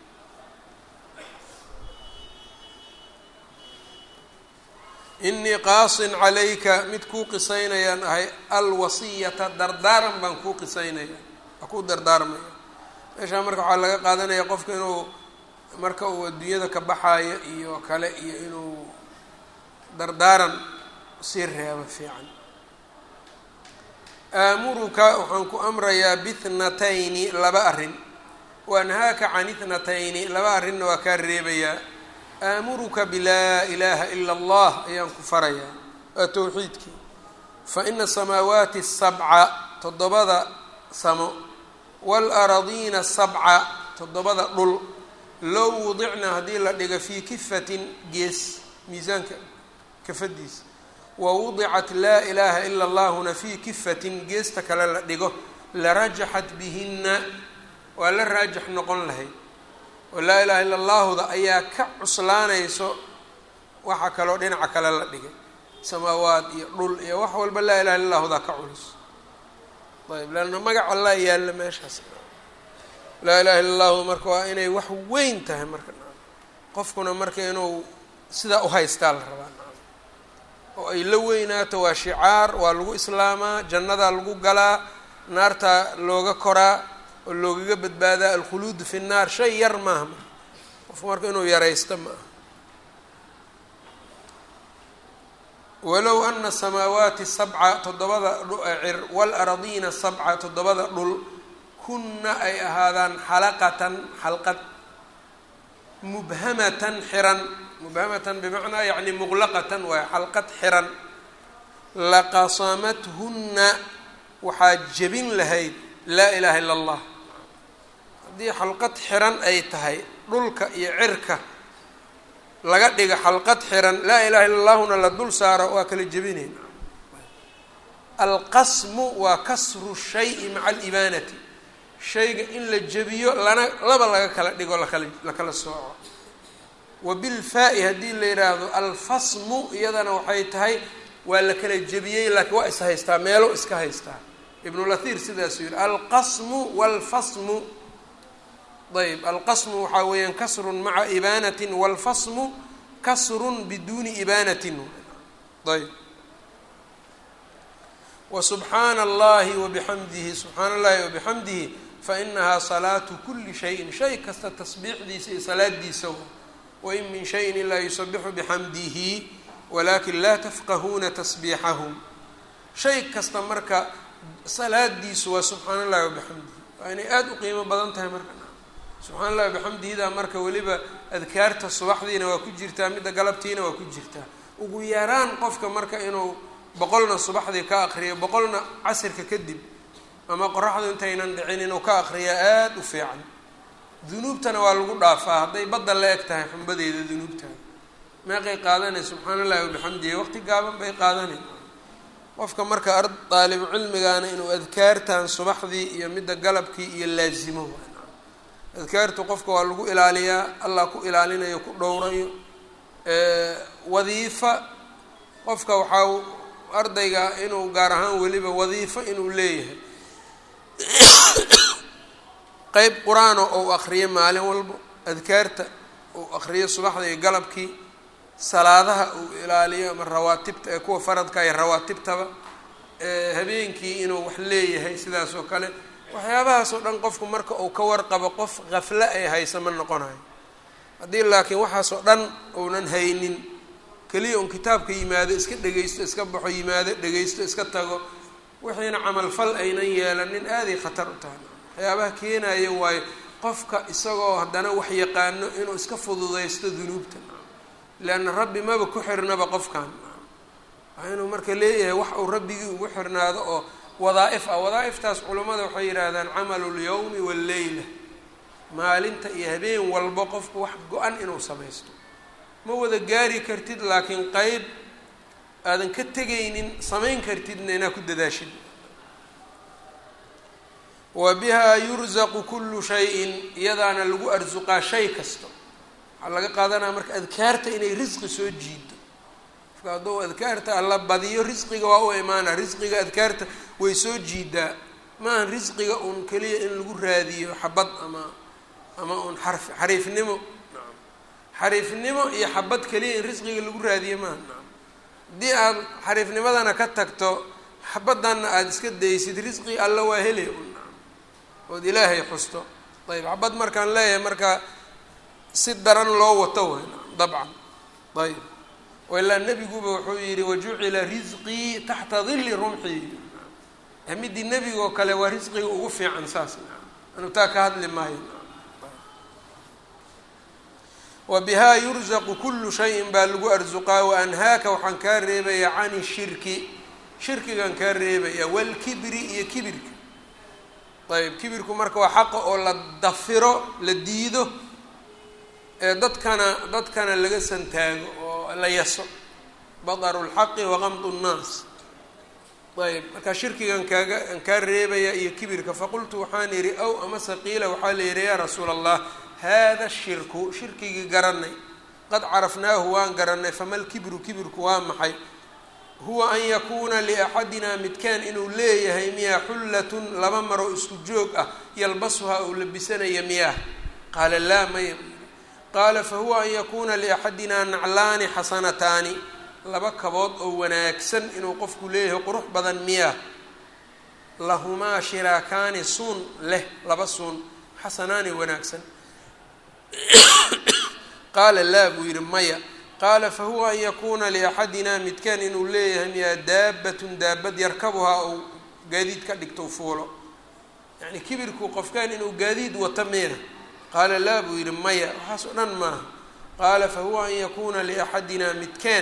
inii qaasin calayka mid kuu qisaynayaan ahay alwasiyata dardaaran baan kuu qisaynaya waa kuu dardaarmaya. meeshaa marka waxaa laga qaadanaya qofka inuu marka uu adduunyada ka baxaayo iyo kale iyo inuu dardaaran sii reebo fiican. aamuruka waxaan ku amrayaa biithnatayni laba arrin waanhaaka can ithnatayni laba arrinna waa kaa reebayaa. aamuruka bilaa ilaaha ila allah ayaan ku farayaa towxiidkii. faina asamaawaati الsabca toddobada samo wاlaradiina الsabca toddobada dhul low wudicna haddii la dhigo fii kifatin gees miisaanka kafadiisa wawudicat laa ilaaha ila allahuna fii kifatin geesta kale la dhigo larajaxat bihina waa la raajax noqon lahayd oo laa ilaha illa allahuda ayaa ka cuslaanayso waxa kaloo dhinaca kale la dhigay samaawaad iyo dhul iyo wax walba laa ilaha illa allahuda ka culus. ayb leanna magac allah yaalla meeshaas laa ilaha illa allahu marka waa inay wax weyn tahay marka qofkuna marka inuu sidaa uhaystaa la rabaa oo ay la weynaato waa shicaar waa lagu islaamaa jannadaa lagu galaa naartaa looga koraa oo loogaga badbaadaa alkhuluud fi nnaar shay yar maaha qofku marka inuu yaraysto ma aha. walow ana samaawaati sabca toddobada cir waalaradiina sabca toddobada dhul kunna ay ahaadaan xalaqatan xalqad mubhamatan xiran mubhamatan bimacnaa yacni muqlaqatan waa xalqad xiran laqasamathunna waxaa jebin lahayd laa ilaha illa allah. haddii xalqad xiran ay tahay dhulka iyo cirka laga dhiga xalqad xiran laa ilaha illa allahuna la dul saaro waa kala jebinayn. alqasmu waa kasru shayi maca alibaanati shayga in la jebiyo laba laga kala dhigo la kala sooco. wabilfaa-i haddii la yidhaahdo alfasmu iyadana waxay tahay waa la kala jebiyey laakiin waa is haystaa meelo iska haystaa. ibnulahir sidaasuu yihi alqasmu walfasmu. ayb alqasmu waxaa weeyaan kasrun maca ibaanatin walfasmu kasrun biduuni ibaanatin. ayb wasubxaana allahi wabixamdihi subxaana allahi wabixamdihi fainahaa salaatu kuli shayin shay kasta tasbiixdiisa iyo salaadiisa wain min shayin ilaa yusabixu bixamdihi walakin laa tafqahuuna tasbiixahum. shay kasta marka salaadiisu waa subxaana allahi wabixamdihi waa inay aada u qiimo badan tahay marka subxana allahi wabixamdihida marka weliba adkaarta subaxdiina waa ku jirtaa midda galabtiina waa ku jirtaa. ugu yaraan qofka marka inuu boqolna subaxdii ka aqriyo boqolna casirka kadib ama qoraxdu intaynan dhicin inuu ka aqriya aada u fiican. dunuubtana waa lagu dhaafaa hadday badda la eg tahay xumbadeeda dunuubtaada meeqay qaadanay subxaana allahi wabixamdihi waqti gaaban bay qaadanay. qofka marka daalibu cilmigaana inuu adkaartan subaxdii iyo midda galabkii iyo laazimo. adkaartu qofka waa lagu ilaaliyaa allah ku ilaalinayo ku dhowrayo. wadiifa qofka waxaa ardayga inuu gaar ahaan weliba wadiifo inuu leeyahay qeyb qur-aano ou akriyo maalin walbo adkaarta uu akriyo subaxda iyo galabkii salaadaha uu ilaaliyo ama rawaatibta ee kuwa faradka iyo rawaatibtaba habeenkii inuu wax leeyahay sidaas oo kale waxyaabahaas oo dhan qofku marka uu ka warqabo qof qafle ay haysa ma noqonayo. haddii laakiin waxaasoo dhan uunan haynin keliya un kitaabka yimaado iska dhegaysto iska baxo yimaado dhegaysto iska tago wixiina camalfal aynan yeelanin aaday khatar u tahay. waxyaabaha keenaya waayo qofka isagoo haddana wax yaqaano inuu iska fududaysto dunuubta leanna rabbi maba ku xirnaba qofkan waa inuu marka leeyahay wax uu rabbigii ugu xirnaado oo wadaa'if ah. wadaa'iftaas culammada waxay yidhaahdaan camalu lyawmi walleyla maalinta iyo habeen walba qofku wax go-an inuu samaysto ma wada gaari kartid laakiin qeyb aadan ka tegaynin samayn kartidna inaad ku dadaashid. wa bihaa yurzaqu kullu shayin iyadaana lagu arsuqaa shay kasta. waxaa laga qaadanaya marka adkaarta inay risqi soo jiido qofka hadduu adkaarta alla badiyo risqiga waa u imaana. risqiga adkaarta way soo jiidaa maaha risqiga un keliya in lagu raadiyo xabad ama un xariifnimo xariifnimo iyo xabad keliya in risqiga lagu raadiyo maaha. haddii aad xariifnimadana ka tagto xabaddanna aada iska daysid risqi alla waa helay ood ilaahay xusto. ayb xabad markaan leeyahay marka si daran loo wato way dabcan. ayb ilaa nebiguba wuxuu yihi wajucila risqii taxta dilli rumxi. midii nebigoo kale waa risqiga ugu fiican saas anu taa ka hadli maayo. wabihaa yurzaqu kullu shayin baa lagu arsuqaa waanhaaka waxaan kaa reebaya cani shirki shirkigan kaa reebaya walkibri iyo kibirka. ayb kibirku marka waa xaqa oo la dafiro la diido ee dadkana laga santaago oo la yaso badaru lxaqi wagamdu nnaas. ayb marka shirkigan aan kaa reebaya iyo kibirka. faqultu waxaan idhi ow amase qiila waxaa la yidhi yaa rasuula allah hada shirku shirkigii garanay qad carafnaahu waan garanay fama lkibru kibirku waa maxay huwa an yakuuna liaxadina midkaan inuu leeyahay miyaa xullatun laba maro isku joog ah yalbasuhaa uu labisanaya miyaah qaala laa maya. qaala fahuwa an yakuuna liaxadina naclaani xasanataani laba kabood oo wanaagsan inuu qofku leeyahay qurux badan miyaah lahumaa shiraakaani suun leh laba suun xasanaani wanaagsan qaala laa buu yidhi maya. qaala fahuwa an yakuuna liaxadina midkaan inuu leeyahay miyaa daabatun daabad yarkabuhaa ou gaadiid ka dhigto fuulo yacni kibirku qofkaan inuu gaadiid wato miya qaala laa buu yidhi maya waxaas o dhan maaha. qaala fahuwa an yakuuna liaxadina midkaan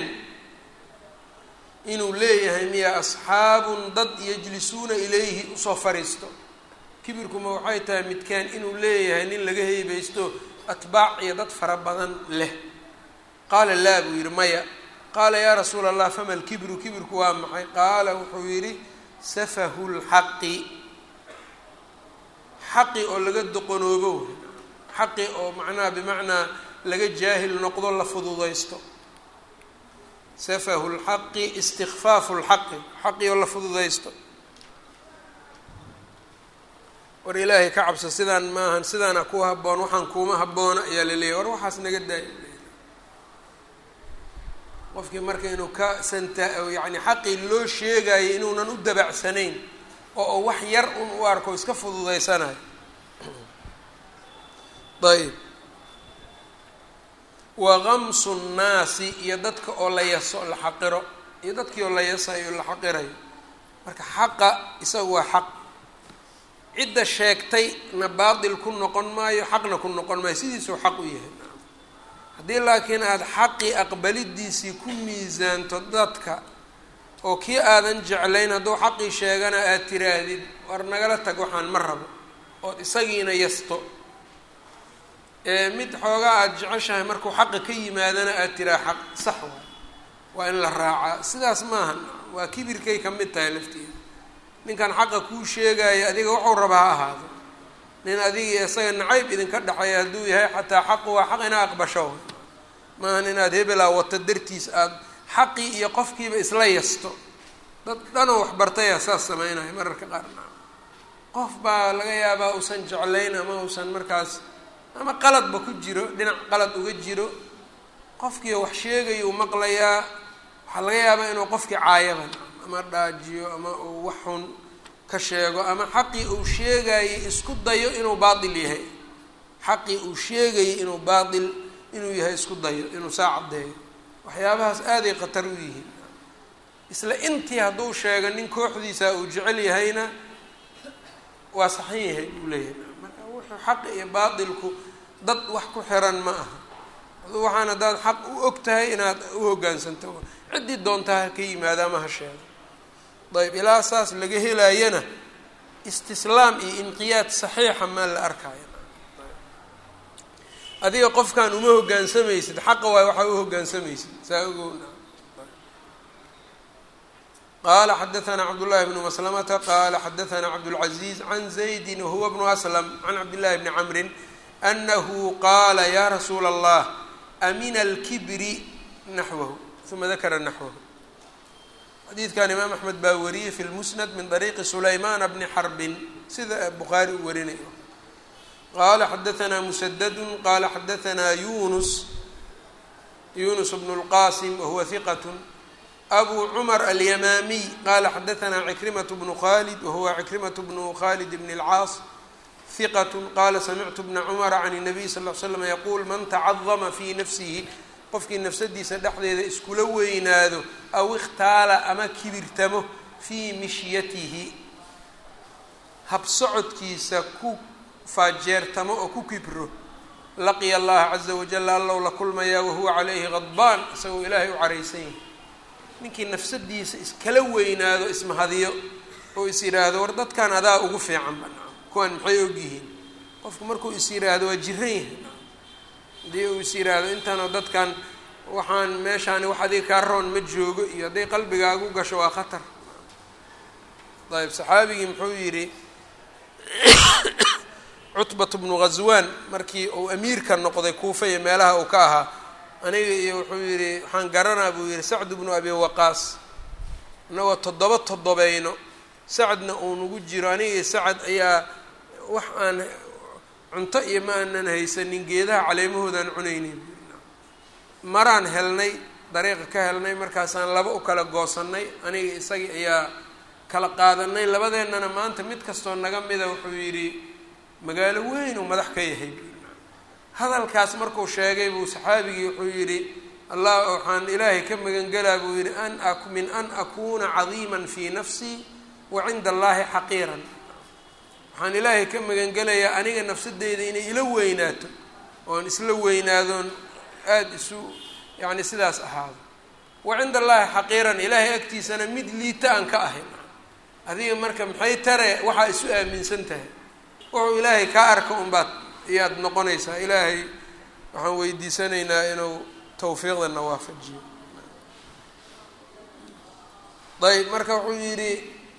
inuu leeyahay miyaa asxaabun dad yajlisuuna ilayhi usoo fariisto kibirkuma waxay tahay midkaan inuu leeyahay nin laga heybeysto atbaac iyo dad fara badan leh. qaala laa buu yidhi maya. qaala yaa rasuula allah fama lkibru kibirku waa maxay qaala wuxuu yidhi safahu lxaqi xaqi oo laga doqonoobo xaqi oo macnaha bimacnaa laga jaahil noqdo la fududaysto. safahu lxaqi istikfaafu lxaqi xaqi oo la fududaysto. war ilaahay ka cabso sidaan maahan sidaana ku habboon waxaan kuuma habboona ayaa la leeyahy war waxaas naga daaya. qofkii marka inuu ka yani xaqii loo sheegayo inuunan u dabacsanayn oo wax yar un u arko iska fududaysanayo. ayb wagamsu nnaasi iyo dadka oo la yaso la xaqiro iyo dadkii oo la yasayo la xaqirayo. marka xaqa isaga waa xaq cidda sheegtayna baatil ku noqon maayo xaqna ku noqon maayo sidiisuu xaq u yahay. haddii laakiin aada xaqii aqbalidiisii ku miisaanto dadka oo kii aadan jeclayn hadduu xaqii sheegana aada tiraahdid war nagala tag waxaan ma rabo ood isagiina yasto mid xoogaa aada jeceshahay markuu xaqa ka yimaadana aada tiraa xaq sax waay waa in la raacaa sidaas maahan waa kibirkay ka mid tahay lafteeda. ninkan xaqa kuu sheegaya adiga wuxuu rabaa ha ahaado nin adiga isaga nacayb idinka dhexeeya hadduu yahay xataa xaqu waa xaq inaa aqbasho maahan inaad hebelaa wato dartiis aada xaqii iyo qofkiiba isla yasto. dad dhanoo waxbartaya saas samaynayo mararka qaarna qof baa laga yaabaa uusan jeclayn ama uusan markaas ama qaladba ku jiro dhinac qalad uga jiro qofkii wax sheegayu maqlayaa waxaa laga yaabaa inuu qofkii caayaban ama dhaajiyo ama uu wax xun ka sheego ama xaqii uu sheegayay isku dayo inuu baatil yahay xaqii uu sheegayay inuu baatil inuu yahay isku dayo inuu saa caddeeyo. waxyaabahaas aaday khatar u yihiin. isla intii hadduu sheego nin kooxdiisa uu jecel yahayna waa saxan yahay buu leeyahay. marka wuxuu xaqi iyo baatilku dad wax ku xiran ma aha. aduu waxaan haddaad xaq u og tahay inaad u hoggaansanto ciddii doontaa ha ka yimaada ama ha sheego. ayb ilaa saas laga helaayana istislaam iyo inqiyaad saxiixa maa la arkaayo. adiga qofkan uma hoggaansamaysid xaqa waay waxaa u hoggaansamaysid saa ogowna. qaala xadaثna cabdالlahi bnu maslamata qaala xadaثna cabdالcaزiiz can zaydi wahuwa bnu aslam can cabdillahi bni camri anahu qaala ya rasuula allah amina اlkibri naxwahu uma dakara naxwahu. xadiidkan imaam axmed baa wariyey fi lmusnad min dariiqi sulaymaana bni xarbin sida bukhaari u warinayo. qaala xadaثna musadadu qaala xadaثna yunus bnu اlqasim wahuwa hiqat abu cumar alyamaamiy qaala xadaثna cikrimaة bnu khalid wahuwa cikrimaة bnu khalid bn اlcaas hiqat qaala samictu bna cumara can الnabiy sal ll ly slam yaquul man tacadama fii nafsihi qofkii nafsadiisa dhexdeeda iskula weynaado aw ikhtaala ama kibirtamo fii mishyatihi habsocodkiisa ku faajeertamo oo ku kibro laqiya allaha caza wajalla allow la kulmayaa wahuwa calayhi qadbaan isagoo ilaahay u caraysan yahay. ninkii nafsadiisa iskala weynaado ismahadiyo oo is yidhaahdo war dadkan adaa ugu fiican banaa kuwan maxay ogyihiin, qofku markuu is yidhaahdo waa jiran yahay. haddii uu is yidhaahdo intaanoo dadkan waxaan meeshaani wax adiga kaa roon ma joogo iyo hadday qalbigaagu gasho waa khatar. ayb saxaabigii muxuu yidhi cutbat bnu ghaswaan markii uu amiirka noqday kuufa iyo meelaha uu ka ahaa, aniga iyo wuxuu yidhi waxaan garanaa buu yidhi sacd bnu abi waqaas inagoo toddobeyno sacadna uu nagu jiro, aniga iyo sacad ayaa wax aan cunto iyo ma aanan haysanin geedaha caleemahoodaan cunaynin, maraan helnay dariiqa ka helnay markaasaan laba u kala goosannay, aniga isagii ayaa kala qaadanay labadeennana maanta mid kastoo naga mida wuxuu yidhi magaalo weyn uu madax ka yahay. hadalkaas markuu sheegay buu saxaabigii wuxuu yidhi allah waxaan ilaahay ka magangelaa buu yidhi min an akuuna cadiiman fii nafsii wa cinda allaahi xaqiiran, waxaan ilaahay ka magangelayaa aniga nafsadeyda inay ila weynaato oon isla weynaadoon aada isu yacni sidaas ahaado, wa cinda allaahi xaqiiran ilaahay agtiisana mid liita aan ka ahayn. adiga marka maxay tare waxaa isu aaminsan tahay, wuxuu ilaahay kaa arka unbaad ayaad noqonaysaa. ilaahay waxaan weydiisanaynaa inuu tawfiiqdana waafajiyo. ayb marka wuxuu yidhi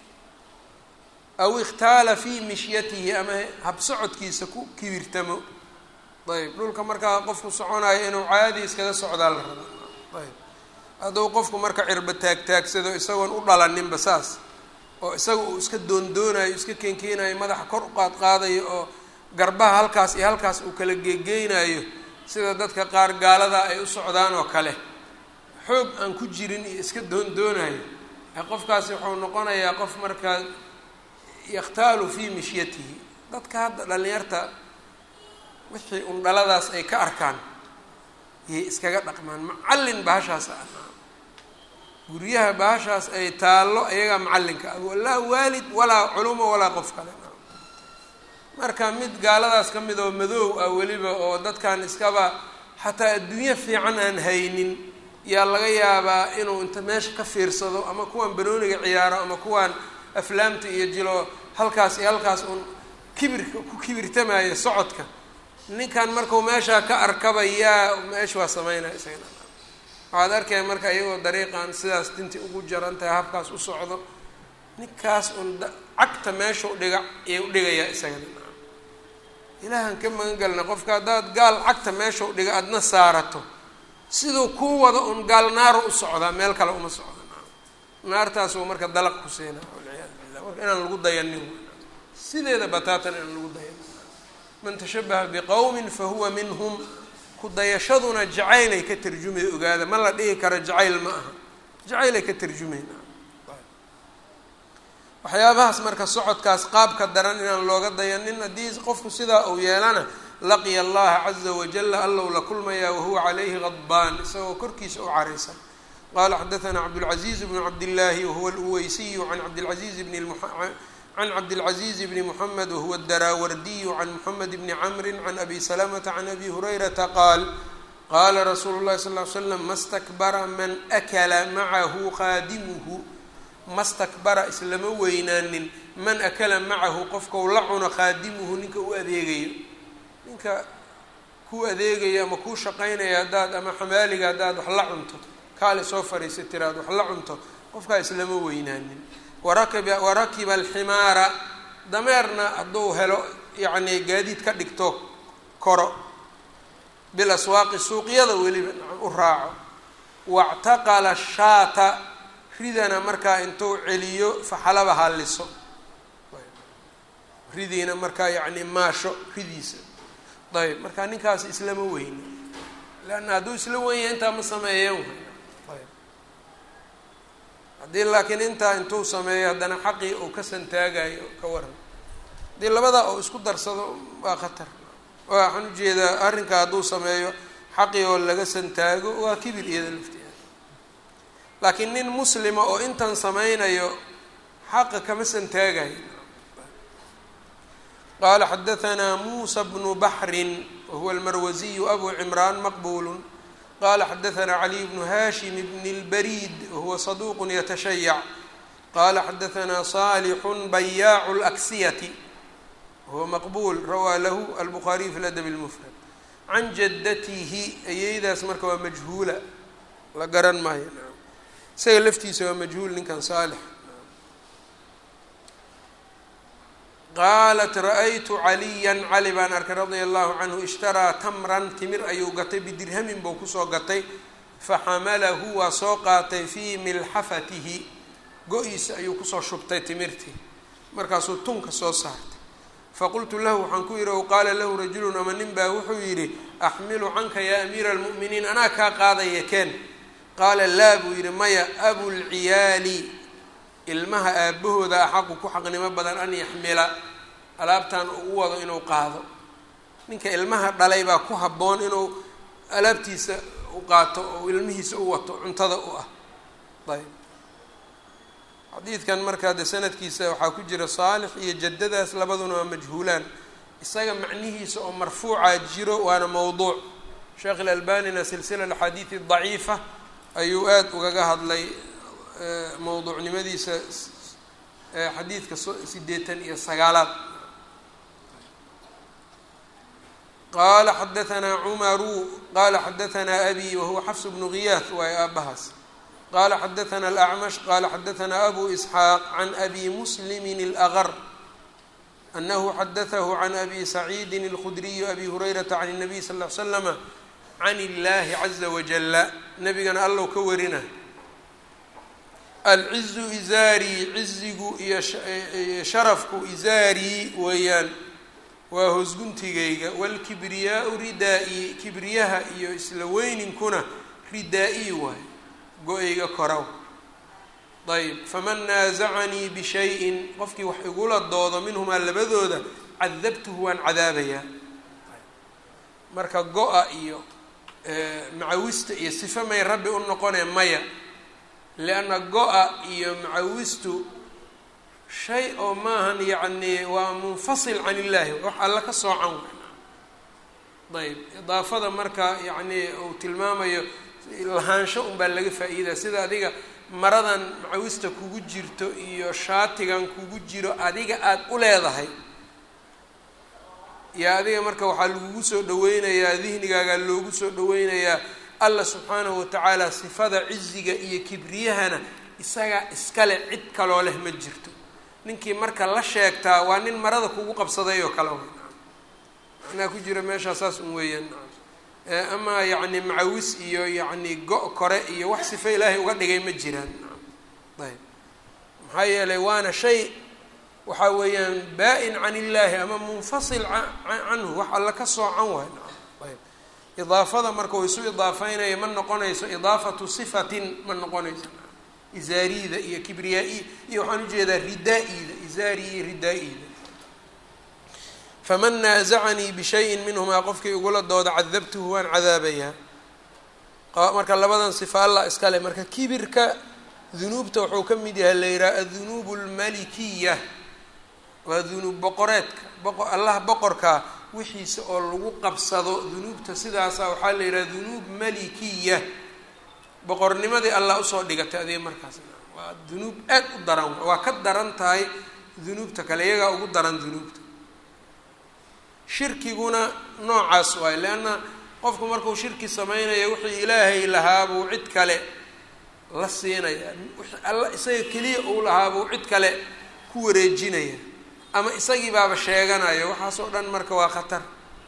aw ikhtaala fii mishyatihi ama habsocodkiisa ku kibirtamo. ayb dhulka markaa qofku soconayo inuu caadi iskaga socdaa la rabaa. ayb hadduu qofku marka cirba taagtaagsado isagoon u dhalaninba saas oo isaga uu iska doondoonayo iska keenkeenayo madaxa kor u qaadqaadayo oo garbaha halkaas iyo halkaas uu kala geegeynayo sida dadka qaar gaalada ay u socdaan oo kale, xoog aan ku jirin iyo iska doondoonayo, qofkaasi wuxuu noqonayaa qof markaa yakhtaalu fii mishyatihi. dadka hadda dhalinyarta wixii un dhaladaas ay ka arkaan iyay iskaga dhaqmaan. macallin bahashaas guryaha bahashaas ay taallo ayagaa macallinka ah, laa waalid walaa culumo walaa qof kale. marka mid gaaladaas ka mid oo madoow ah weliba oo dadkan iskaba xataa adduunyo fiican aan haynin yaa laga yaabaa inuu inta meesha ka fiirsado ama kuwan banooniga ciyaaro ama kuwan aflaamta iyo jilo halkaas iyo halkaas uun kibirka ku kibirtamaayo socodka. ninkan markuu meeshaa ka arkaba yaa meesha waa sameynaya isagana. waxaad arkaya marka iyagoo dariiqan sidaas dinti ugu jaran tahay habkaas u socdo, ninkaas un cagta meesha udhiga ayay udhigayaa isagana. ilaahan ka magan galna qofka haddaad gaal cagta meesha udhiga adna saarato siduu kuu wado un gaal naaro u socdaa, meel kale uma socda. naartaasuu marka dalaq ku seena walciyaadu billah. marka inaan lagu dayanin sideeda bataatan inaan lagu dayanin. man tashabaha biqowmin fahuwa minhum. ku dayashaduna jacaylay ka tarjumay, ogaada ma la dhihi karo jacayl ma aha, jacaylay ka tarjumayna. waxyaabahaas marka socodkaas qaabka daran inaan looga dayanin. haddii qofku sidaa uu yeelana laqiya allaha caza wajalla allow la kulmayaa wahuwa calayhi qadbaan isagoo korkiisa u caraysan. qala xadaثna cabdالcaزiiz bn cabdالlahi wahuwa اlweysiyu can cabdالcaزiiz bni mحamed wahuwa الdaraawardiyu can mحamed bni camri can abi salamata can abi hurayrata qaal qaala rasuulu الlahi sal ly slam ma stakbara man akala macahu qaadimuhu. ma stakbara islama weynaanin man akala macahu qofkau la cuno qaadimuhu ninka u adeegayo. ninka kuu adeegaya ama kuu shaqaynaya haddaad ama xamaaliga haddaad wax la cunto kaale soo fariisa tiraad wax la cunto qofkaa islama weynaanin. warakiba alximaara dameerna hadduu helo yacni gaadiid ka dhigto koro bil aswaaqi suuqyada weliba u raaco. wactaqala shaata ridana markaa intuu celiyo faxalaba halliso, ridiina markaa yacni maasho ridiisa. ayb markaa ninkaas islama weyna leanna hadduu isla wenya intaa ma sameeyeen. ayb haddii laakiin intaa intuu sameeyo haddana xaqii uu ka santaagayo ka waran, haddii labadaa oo isku darsado waa khatar. waxaan ujeedaa arrinka hadduu sameeyo xaqii oo laga santaago waa kibir iyada lafteeda. laakiin nin muslima oo intan sameynayo xaqa kama santaagayo. qala xadaثna muسى بن بحر wahuwa الmarwaزي أbu cمrان maqbul qala xadaثna عlي بن hashim بن الbrيd wahuwa صduq yتشhyع qala xadaثna صالح byاع الأksiyة wahuwa maqbul rawaa lahu الbخariي في الأdب المفrad can jadatihi ayeydaas marka waa majhuula la garan maayo isaga laftiisa waa majhuul ninkan saalix qaalat ra-aytu caliyan cali baan arkay radia allahu canhu ishtaraa tamran timir ayuu gatay bidirhamin buu kusoo gatay faxamalahu waa soo qaatay fii milxafatihi go-iisa ayuu kusoo shubtay timirtii markaasuu tunka soo saartay faqultu lahu waxaan ku yidhi o qaala lahu rajulun ama nin baa wuxuu yidhi axmilu canka yaa amiira almu'miniin anaa kaa qaadaya keen qaala laa buu yidhi maya abulciyaali ilmaha aabahooda axaqu ku xaqnimo badan an yaxmila alaabtan uu u wado inuu qaado ninka ilmaha dhalay baa ku habboon inuu alaabtiisa u qaato oo ilmihiisa u wato cuntada u ah ayb xadiidkan markaa de sanadkiisa waxaa ku jira saalix iyo jaddadaas labaduna waa majhuulaan isaga macnihiisa oo marfuuca jiro waana mowduuc sheekh ilalbanina silsila axaadiidi daciifa ayuu aada ugaga hadlay mowduucnimadiisa xadiidka 89 qala xadaثna cmaru qala xadaثna abi wahuwa xafs bnu giyaath waay aabahaas qala xadaثna الأcmash qala xadaثna abu isxaaq can abi muslimi الأgr anahu xadaثahu can abi saciidi الkhudriy abi hurayrata can الnabiy sal اه ly slama can اllahi caza wajala nabigana allow ka warina alcizu izaarii cizigu iyo sharafku izaarii weeyaan waa hoosguntigayga waalkibriyaau ridaa-i kibriyaha iyo isla weyninkuna ridaa-i waay go-ayga koraw ayb faman naasacanii bishayin qofkii wax igula doodo minhumaa labadooda cadabtuhu waan cadaabayaa marka go-a iyo macawista iyo sifa may rabbi u noqonee maya lianna go-a iyo macawistu shay oo maahan yacni waa munfasil can illaahi wax alla ka soocan ayb idaafada marka yacni uu tilmaamayo lahaansho unbaa laga faa-iidaa sida adiga maradan macawista kugu jirto iyo shaatigan kugu jiro adiga aada u leedahay iyo adiga marka waxaa lagugu soo dhaweynayaa dihnigaagaa loogu soo dhaweynayaa allah subxaanahu watacaala sifada ciziga iyo kibriyahana isaga iskale cid kaloo leh ma jirto ninkii marka la sheegtaa waa nin marada kugu qabsaday oo kale anaa ku jira meeshaa saas un weeyaan ama yacni macawis iyo yacni go- kore iyo wax sifa ilaahay uga dhigay ma jiraan ayb maxaa yeelay waana shay waxaa weeyaan baa-in can illaahi ama munfasil canhu wax alla ka soocan waay ayb idaafada marka uu isu idaafeynaya ma noqonayso idaafatu sifatin ma noqonayso izaarida iyo kibriyaa-i iyo waxaan ujeedaa ridaa-ida izaari iyo ridaa-ida faman naasacanii bishayin minhumaa qofkii igula dooda cadabtuhu waan cadaabayaa marka labadan sifa allah iskale marka kibirka dunuubta wuxuu ka mid yahay la yidhaha adunuub almalikiya waa dunuub boqoreedka allah boqorkaa wixiisa oo lagu qabsado dunuubta sidaasa waxaa la yidhaha dunuub malikiya boqornimadii allah usoo dhigatay adiga markaas waa dunuub aad u daran waa ka daran tahay dunuubta kale iyagaa ugu daran dunuubta shirkiguna noocaas waay leanna qofku markuu shirki sameynaya wixii ilaahay lahaabuu cid kale la siinaya wixii alla isaga keliya uu lahaabuu cid kale ku wareejinaya ama isagii baaba sheeganayo waxaas oo dhan marka waa khatar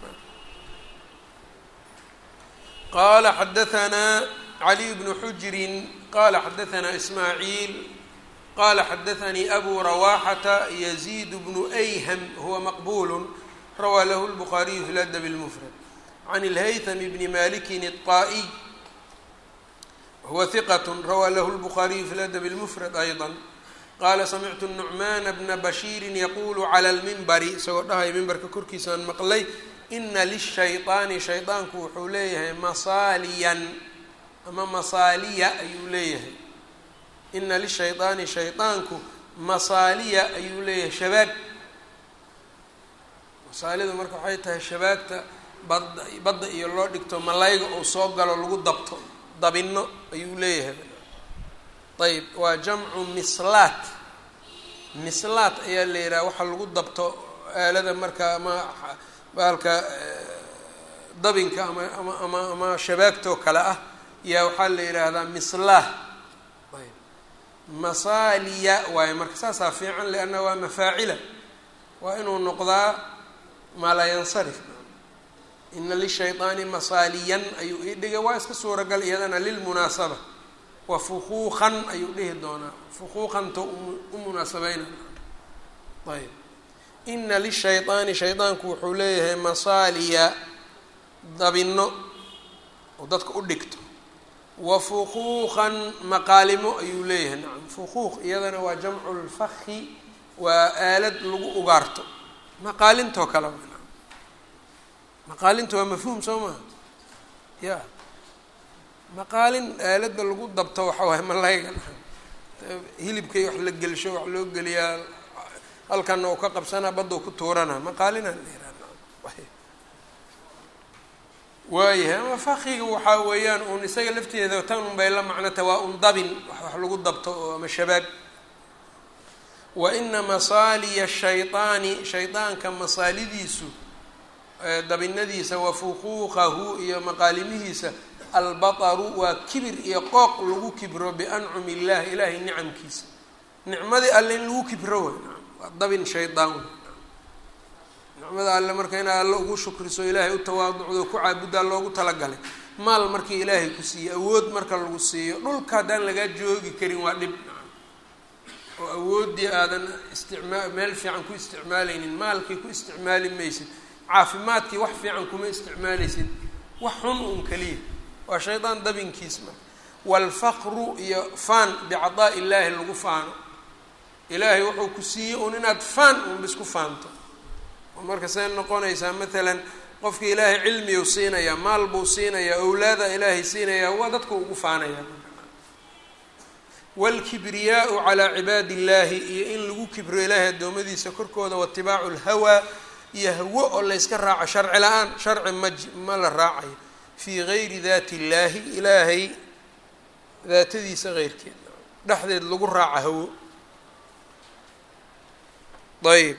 qaala xadahanaa caliy bnu xujrin qala xadahanaa ismaaciil qala xadathanii abu rawaxata yaziid bnu ayham huwa maqbul rawaa lahu lbukhaariyu fi ladab lmufrad can اlhaytham bni malikin الطaa'iy huwa hiqat rawaa lahu lbukhaariyu fi ladab اlmufrad ayضa qaala samictu nucmaana bna bashiirin yaqulu cala lmimbari isagoo dhahaya mimbarka korkiisaan maqlay ina lishayطaani shayطaanku wuxuu leeyahay masaaliyan ama masaaliya ayuu leeyahay ina lishayطaani shayطaanku masaaliya ayuu leeyahay shabaag masaalidu marka waxay tahay shabaagta badda iyo loo dhigto malayga oo soo galo lagu dabto dabino ayuu leeyahay. ayb waa jamcu mislaat. mislaat ayaa la yidhaha waxa lagu dabto aalada marka ama baalka dabinka ama shabaagtoo kale ah yaa waxaa la yidhaahdaa mislaah. ayb masaaliya waayo marka saasaa fiican lianna waa mafaacila, waa inuu noqdaa maa laa yansarif. ina lishayطaani masaaliyan ayuu ii dhigay, waa iska suuragal iyadana lilmunaasaba. wa fuquuqan ayuu dhihi doonaa, fuquuqanta u munaasabeyna. ayb ina lishayطaani shayطaanku wuxuu leeyahay masaaliya dabino oo dadka u dhigto. wa fuquuqan maqaalimo ayuu leeyahay. nacam fuquuq iyadana waa jamcu lfaki, waa aalad lagu ugaarto maqaalintoo kale. maqaalinta waa mafhuum soo maha ya. maqaalin aaladda lagu dabto waxa waaye malayga hilibkay wax la gelsho wax loo geliyaa halkana uu ka qabsanaa badda u ku tuuranaa maqaalinaa la yihahda. waayahay ama fakiga waxaa weeyaan uun isaga lafteeda tan un bay la macnata waa un dabin wax lagu dabto oo ama shabaag. wa ina masaaliya shayطaani shaydaanka masaalidiisu dabinadiisa wa fuquuqahu iyo maqaalimihiisa albataru waa kibir iyo qooq lagu kibro biancumi illahi ilaahay nicamkiisa. nicmadii alle in lagu kibro wey waa dabin shaydaan wey. nicmada alle marka inaad alle ugu shukriso ilaahay u tawaaducdo ku caabudaa loogu talagalay. maal markii ilaahay ku siiyo, awood marka lagu siiyo, dhulka haddaan lagaa joogi karin waa dhib oo awooddii aadan meel fiican ku isticmaalaynin, maalkii ku isticmaali maysid, caafimaadkii wax fiican kuma isticmaalaysid, wax xun un keliya waa shaydaan dabinkiis marka. waalfaqru iyo faan bicadaa'i illaahi lagu faano. ilaahay wuxuu ku siiyey un inaad faan un bisku faanto. oo marka say noqonaysaa maalan qofka ilaahay cilmiyuu siinayaa, maal buu siinayaa, awlaada ilaahay siinayaa, waa dadka ugu faanayaa. waalkibriyaau calaa cibaadi illaahi iyo in lagu kibro ilaahay addoommadiisa korkooda, waatibaacu lhawaa iyo hawo oo layska raaco sharci la-aan. sharci ma la raacayo fii gayri daati illaahi, ilaahay daatadiisa keyrkeed dhexdeed lagu raaco hawo. ayb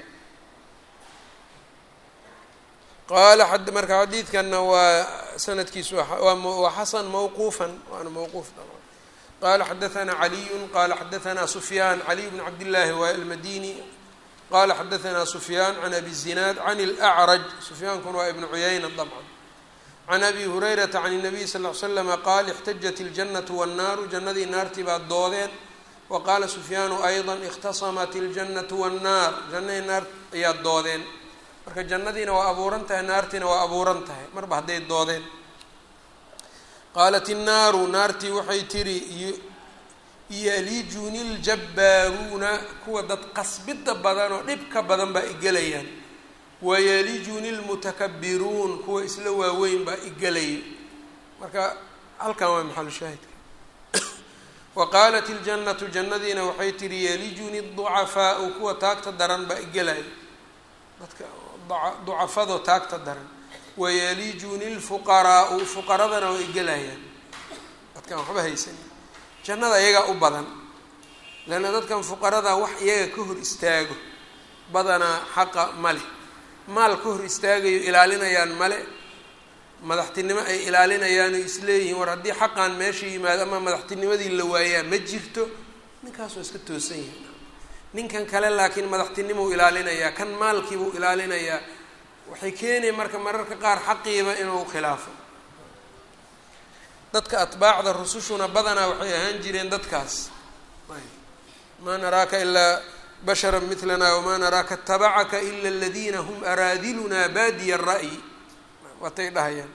qaala marka xadiidkanna waa sanadkiisu waa xasan mawquufan, waana mawquuf dabcan. qala xadaثna عaliyu qala xadaثna sufyaan caliy bn cabdillaahi waa almadini qala xadaثna sufyaan can abi الzinaad can اlأcraj. sufyaankuna waa ibn cuyayna dabcan. can abi hurayrata can الnabiy sal ll ly slama qaal اxtajat اljannatu wالnaaru, jannadii naartii baa doodeen. wa qaala sufyaanu ayضa اkhtasamat اljannatu wالnaar, jannadii naar ayaa doodeen. marka jannadiina waa abuuran tahay, naartiina waa abuuran tahay marba hadday doodeen. qaalat innaaru, naartii waxay tiri yalijuni اljabbaaruuna, kuwa dad qasbida badan oo dhibka badan baa igelayaan. wayalijuni اlmutakabiruun, kuwa isla waaweyn baa igelaya. marka halkan waa maxalu shaahidka. wa qaalat iljannatu, jannadiina waxay tiri yalijuni اducafaau, kuwa taagta daran baa igelaya, dadka ducafado taagta daran. wayalijuni lfuqaraau, fuqaradana way gelayaan, dadkaan waxba haysanin. jannada iyagaa u badan, leanna dadkan fuqarada wax iyaga ka hor istaago badanaa xaqa male, maal ka hor istaagayo ilaalinayaan male, madaxtinimo ay ilaalinayaan oo isleeyihiin war haddii xaqaan meesha yimaado ama madaxtinimadii la waayaa ma jirto, ninkaas waa iska toosan yahay. ninkan kale laakiin madaxtinimou ilaalinayaa, kan maalkiibuu ilaalinayaa, waxay keenaya marka mararka qaar xaqiiba inuu khilaafo. dadka atbaacda rusushuna badanaa waxay ahaan jireen dadkaas. maa naraaka ilaa bashara milana wamaa naraaka اtabacaka ila اladina hum araadiluna baadiya الra'yi, waatay dhahayaan.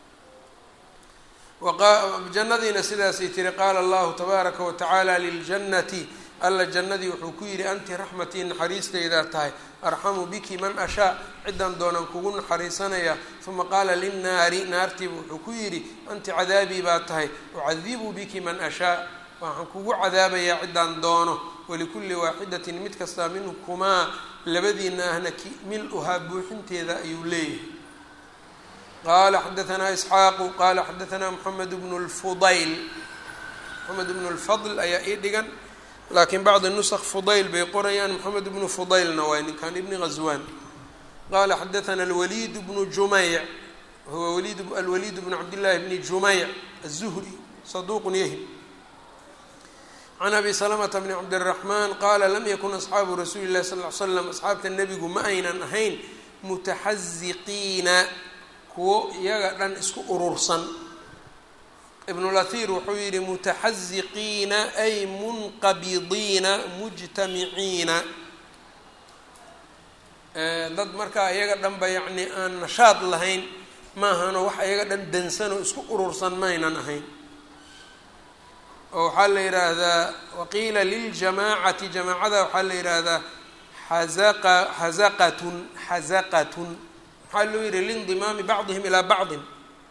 jannadiina sidaasay tiri qaala allahu tabaaraka watacaala liljannati, alla jannadii wuxuu ku yidhi anti raxmatii, naxariistaydaa tahay, arxamu biki man ashaa, ciddaan doonaan kugu naxariisanaya. uma qaala linnaari, naartiiba wuxuu ku yidhi anti cadaabii baa tahay, ucadibu biki man ashaa, waxaan kugu cadaabayaa ciddaan doono. walikulli waaxidatin mid kastaa minkumaa labadiina ahna mil-uhaa buuxinteeda ayuu leeyahay. qaala xadaanaa isxaaqu qaala xadaanaa moxamed bnu lfudayl, moxamed bnu lfadl ayaa ii dhigan, laakiin bacdi nusq fudayl bay qorayaan, moxamed bnu fudaylna waay ninkan ibni ghaswaan. qaala xadaanaa alwaliid bnu jumeyc, huwa alwaliid bnu cabdillaahi bni jumeyc aلzuhri saduuqun yahim, can abi salamata bni cabdiraxmaan qaala lam yakun asxaabu rasuuli llahi sal ly slam, asxaabta nebigu ma aynan ahayn mutaxaziqiina kuwo iyaga dhan isku urursan. ibnulahir wuxuu yihi mutaxaziqiina ay munqabidiina mujtamiciina, dad markaa iyaga dhanba yacni aan nashaad lahayn maahano wax iyaga dhan dansanoo isku urursan maynan ahayn. oo waxaa la yidhaahdaa waqiila liljamaacati, jamaacada waxaa la yidhaahdaa xazaqatun, maxaa loo yihi liindimaami bacdihim ilaa bacdin.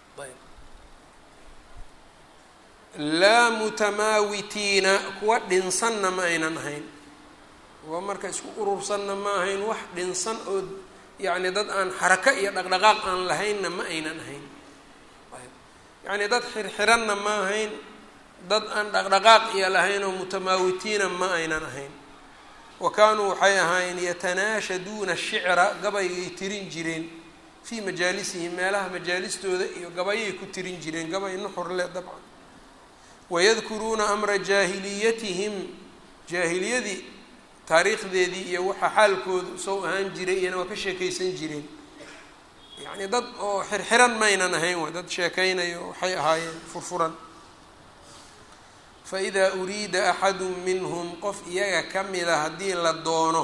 laa mutamaawitiina kuwa dhinsanna ma aynan ahayn, kuwa marka isku urursanna ma ahayn, wax dhinsan oo yacni dad aan xarako iyo dhaqdhaqaaq aan lahaynna ma aynan ahayn. yacni dad xirxiranna ma ahayn, dad aan dhaqdhaqaaq iyo lahayn oo mutamaawitiina ma aynan ahayn. wa kaanuu waxay ahaayeen yatanaashaduuna shicra, gabaygay tirin jireen fii majaalisihim, meelaha majaalistooda iyo gabayay ku tirin jireen, gabay nuxur leh dabcan. wayadkuruuna amra jaahiliyatihim, jaahiliyadii taariikhdeedii iyo waxa xaalkoodu soo ahaan jiray iyana waa ka sheekaysan jireen. yacni dad oo xirxiran maynan ahayn, waa dad sheekaynayo waxay ahaayeen furfuran. faidaa uriida axadu minhum, qof iyaga ka mida haddii la doono,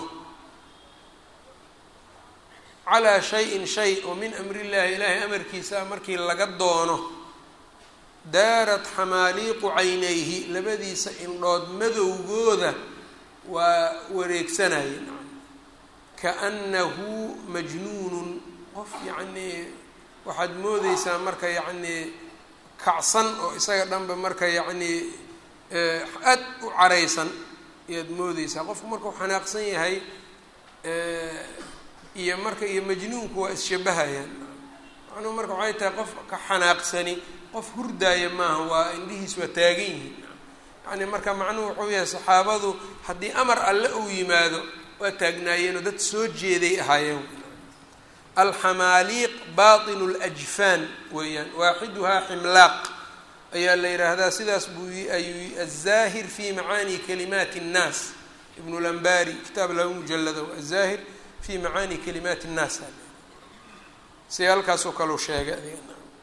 calaa shayin shay oo min amri llaahi ilaahay amarkiisa markii laga doono, daarat xamaaliiqu caynayhi, labadiisa indhood madowgooda waa wareegsanayeen, kaannahu majnuunun, qof yacnii waxaad moodeysaa marka yacnii kacsan oo isaga dhanba marka yacnii aad u caraysan ayaad moodeysaa. qofku markuu xanaaqsan yahay iyo marka iyo majnuunku waa isshabahayaan. macnuhu marka waxay tahay qof ka xanaaqsani qof hurdaaya maaha, waa indhihiis waa taagan yihiin. yacni marka macnuhu wuxuu yahay saxaabadu haddii amar alle uu yimaado waa taagnaayeenoo dad soo jeeday ahaayeen. alxamaaliiq baatinu اljfaan weeyaan, waaxiduhaa ximlaaq ayaa la yidhaahdaa. sidaas buu ayuu aلzaahir fi macaani kalimaati الnaas, ibnu lambari kitaab laba mujalada, aلzaahir fi macaani kalimaati الnaas, si halkaasoo kaleu sheegay.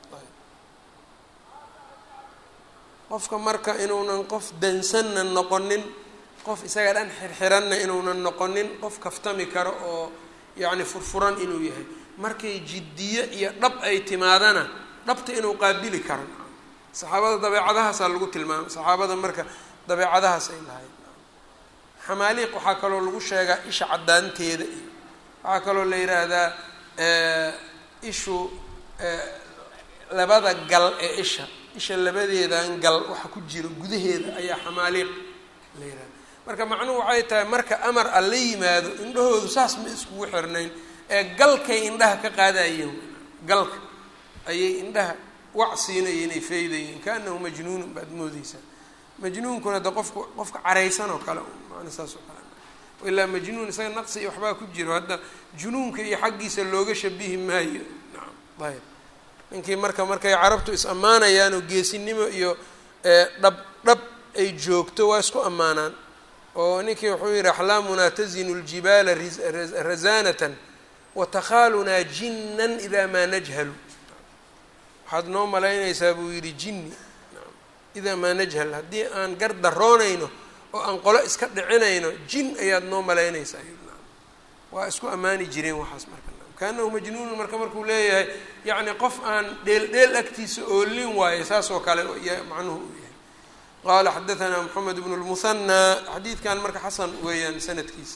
qofka marka inuunan qof dansanna noqonin, qof isaga dhan xirxiranna inuunan noqonin, qof kaftami karo oo yacni furfuran inuu yahay. markay jiddiye iyo dhab ay timaadana dhabta inuu qaabili karo. saxaabada dabeecadahaasaa lagu tilmaamay, saxaabada marka dabeecadahaas ay lahayd. xamaaliiq waxaa kaloo lagu sheegaa isha caddaanteeda iyo waxaa kaloo la yidhaahdaa ishu labada gal ee isha labadeedan gal waxa ku jira gudaheeda ayaa xamaaliiq la yidhahda. marka macnuhu waxay tahay marka amar alla yimaado indhahoodu saas ma iskugu xirnayn, ee galkay indhaha ka qaadayeen, galka ayay indhaha wac siinayeen, ay faydayeen, kaanahu majnuunun baad moodeysaa. majnuunkuna de qofka caraysan oo kale macna saas oo kale, ilaa majnuun isaga naqsi iyo waxbaa ku jiro, hadda junuunka iyo xaggiisa looga shabihi maayo. nacam ayb, ninkii markay carabtu is ammaanayaan oo geesinimo iyo dhab ay joogto waa isku ammaanaan. oo ninkii wuxuu yihi axlaamunaa tazinu ljibaala razanatan watakhaalunaa jinan idaa maa najhalu, waxaad noo malaynaysaa buu yihi jinni idaa maa najhal, haddii aan gar daroonayno oo aan qolo iska dhicinayno jin ayaad noo malaynaysaa. waa isku ammaani jireen waxaas marka. kaanahu majnuunun markuu leeyahay yacni qof aan dheel agtiisa oolin waaye, saas oo kale macnuhu uu yahay. qaala xadaanaa moxamed bnu lmuhanaa, xadiidkan marka xasan weeyaan sanadkiisa.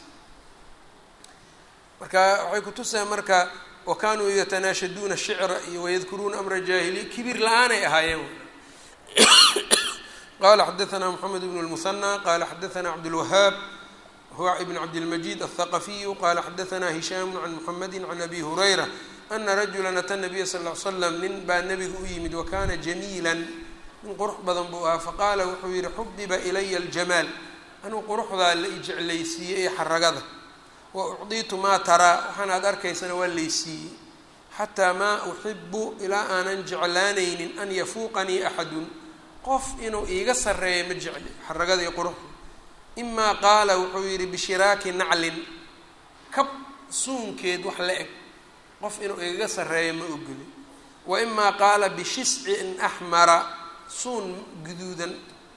marka waxay kutusahay marka wa kaanuu yatanaashaduuna shicra iyo wayadkuruuna amra jaahiliya, kibir la-aanay ahaayeen. qaala xadaanaa moxamed bnu lmuhanaa qaala xadaanaa cabdulwahaab هو بن cabdالمجيد الثقفي qال xdثna هiشhام عن محمد عن أbي هريرة أna رجuلا أtى النبي صلى اه عليه وسلم nin baa nebiga u yimid وkana جميiلا nin qurux badan buu ahaa faqaala wuxuu yihi xubiba إlaya الجماal anuu quruxdaa la ijeclaysiiyey ee xaragada وأcطiitu maa taraa waxaan aad arkaysana waa laysiiyey xatىa maa أxibu ilaa aanan jeclaanaynin an yafuuqanii أxadu qof inuu iiga sareeyo ma jecli xaragada iyo quruxda imaa qaala wuxuu yidhi bishiraaki naclin kab suunkeed wax la eg qof inuu igaga sarreeyo ma ogoli wa imaa qaala bishiscin axmara suun guduudan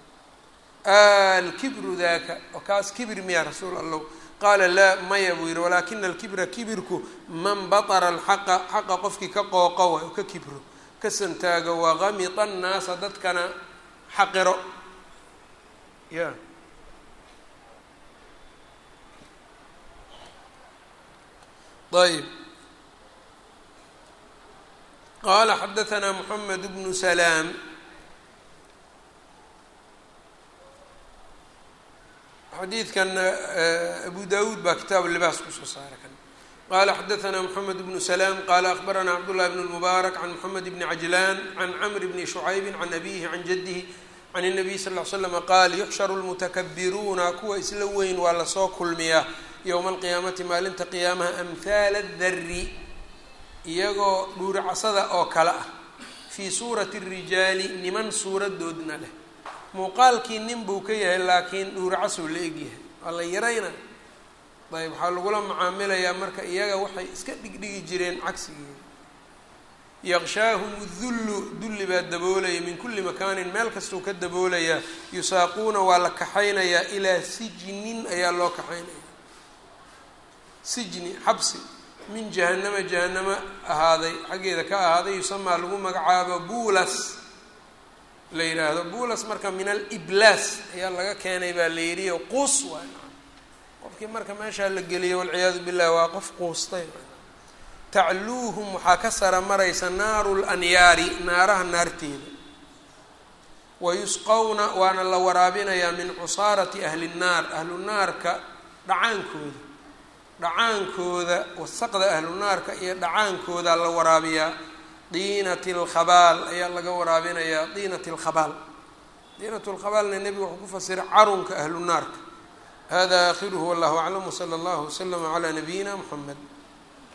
alkibru daaka oo kaas kibir miya rasuul allah qaala laa maya buu yidhi walaakina alkibra kibirku man batara alxaqa xaqa qofkii ka qooqa waay oo ka kibro ka santaago wagamita annaasa dadkana xaqiro ya ayb qala xadaثna mحamed bnu slaam xadiidkan abu dawuud baa kitaab libaas kusoo saara kan qala xadaثna mحamed bnu slaam qala akbarana cabdالlahi bn الmubaarak can mحamed bni cajlan can cmr bni شhucaybi can abihi can jadihi can الnabiy sal اه l slm qaal yuxsharu اlmutakabiruuna kuwa isla weyn waa lasoo kulmiyaa yowma alqiyaamati maalinta qiyaamaha amhaala adari iyagoo dhuuricasada oo kale ah fii suurati rijaali niman suuradoodna leh muuqaalkii nin buu ka yahay laakiin dhuuricasuu la egyahay waa la yarayna ayb waxaa lagula macaamilayaa marka iyaga waxay iska dhigdhigi jireen cagsigeeda yaqshaahum dullu dulli baa daboolaya min kulli makaanin meel kastuu ka daboolayaa yusaaquuna waa la kaxaynayaa ilaa sijnin ayaa loo kaxaynaya sijni xabsi min jahanama jahanamo ahaaday xaggeeda ka ahaaday yusamaa lagu magacaabo buulas la yidhaahdo buulas marka min aliblaas ayaa laga keenay baa la yidhi o quus waay qofkii marka meeshaa la geliyo walciyaadu billahi waa qof quustay tacluuhum waxaa ka sara maraysa naaru lanyaari naaraha naarteeda wayusqawna waana la waraabinayaa min cusaarati ahli nnaar ahlu naarka dhacaankooda wasaqda ahlu naarka iyo dhacaankooda la waraabiyaa diinati lkhabaal ayaa laga waraabinayaa diinati lkhabaal diinat lkhabaalna nebigu wuxuu ku fasiray carunka ahlu naarka hada aakhiruhu wallahu aclam wsala allahu waslama calaa nabiyina muxamed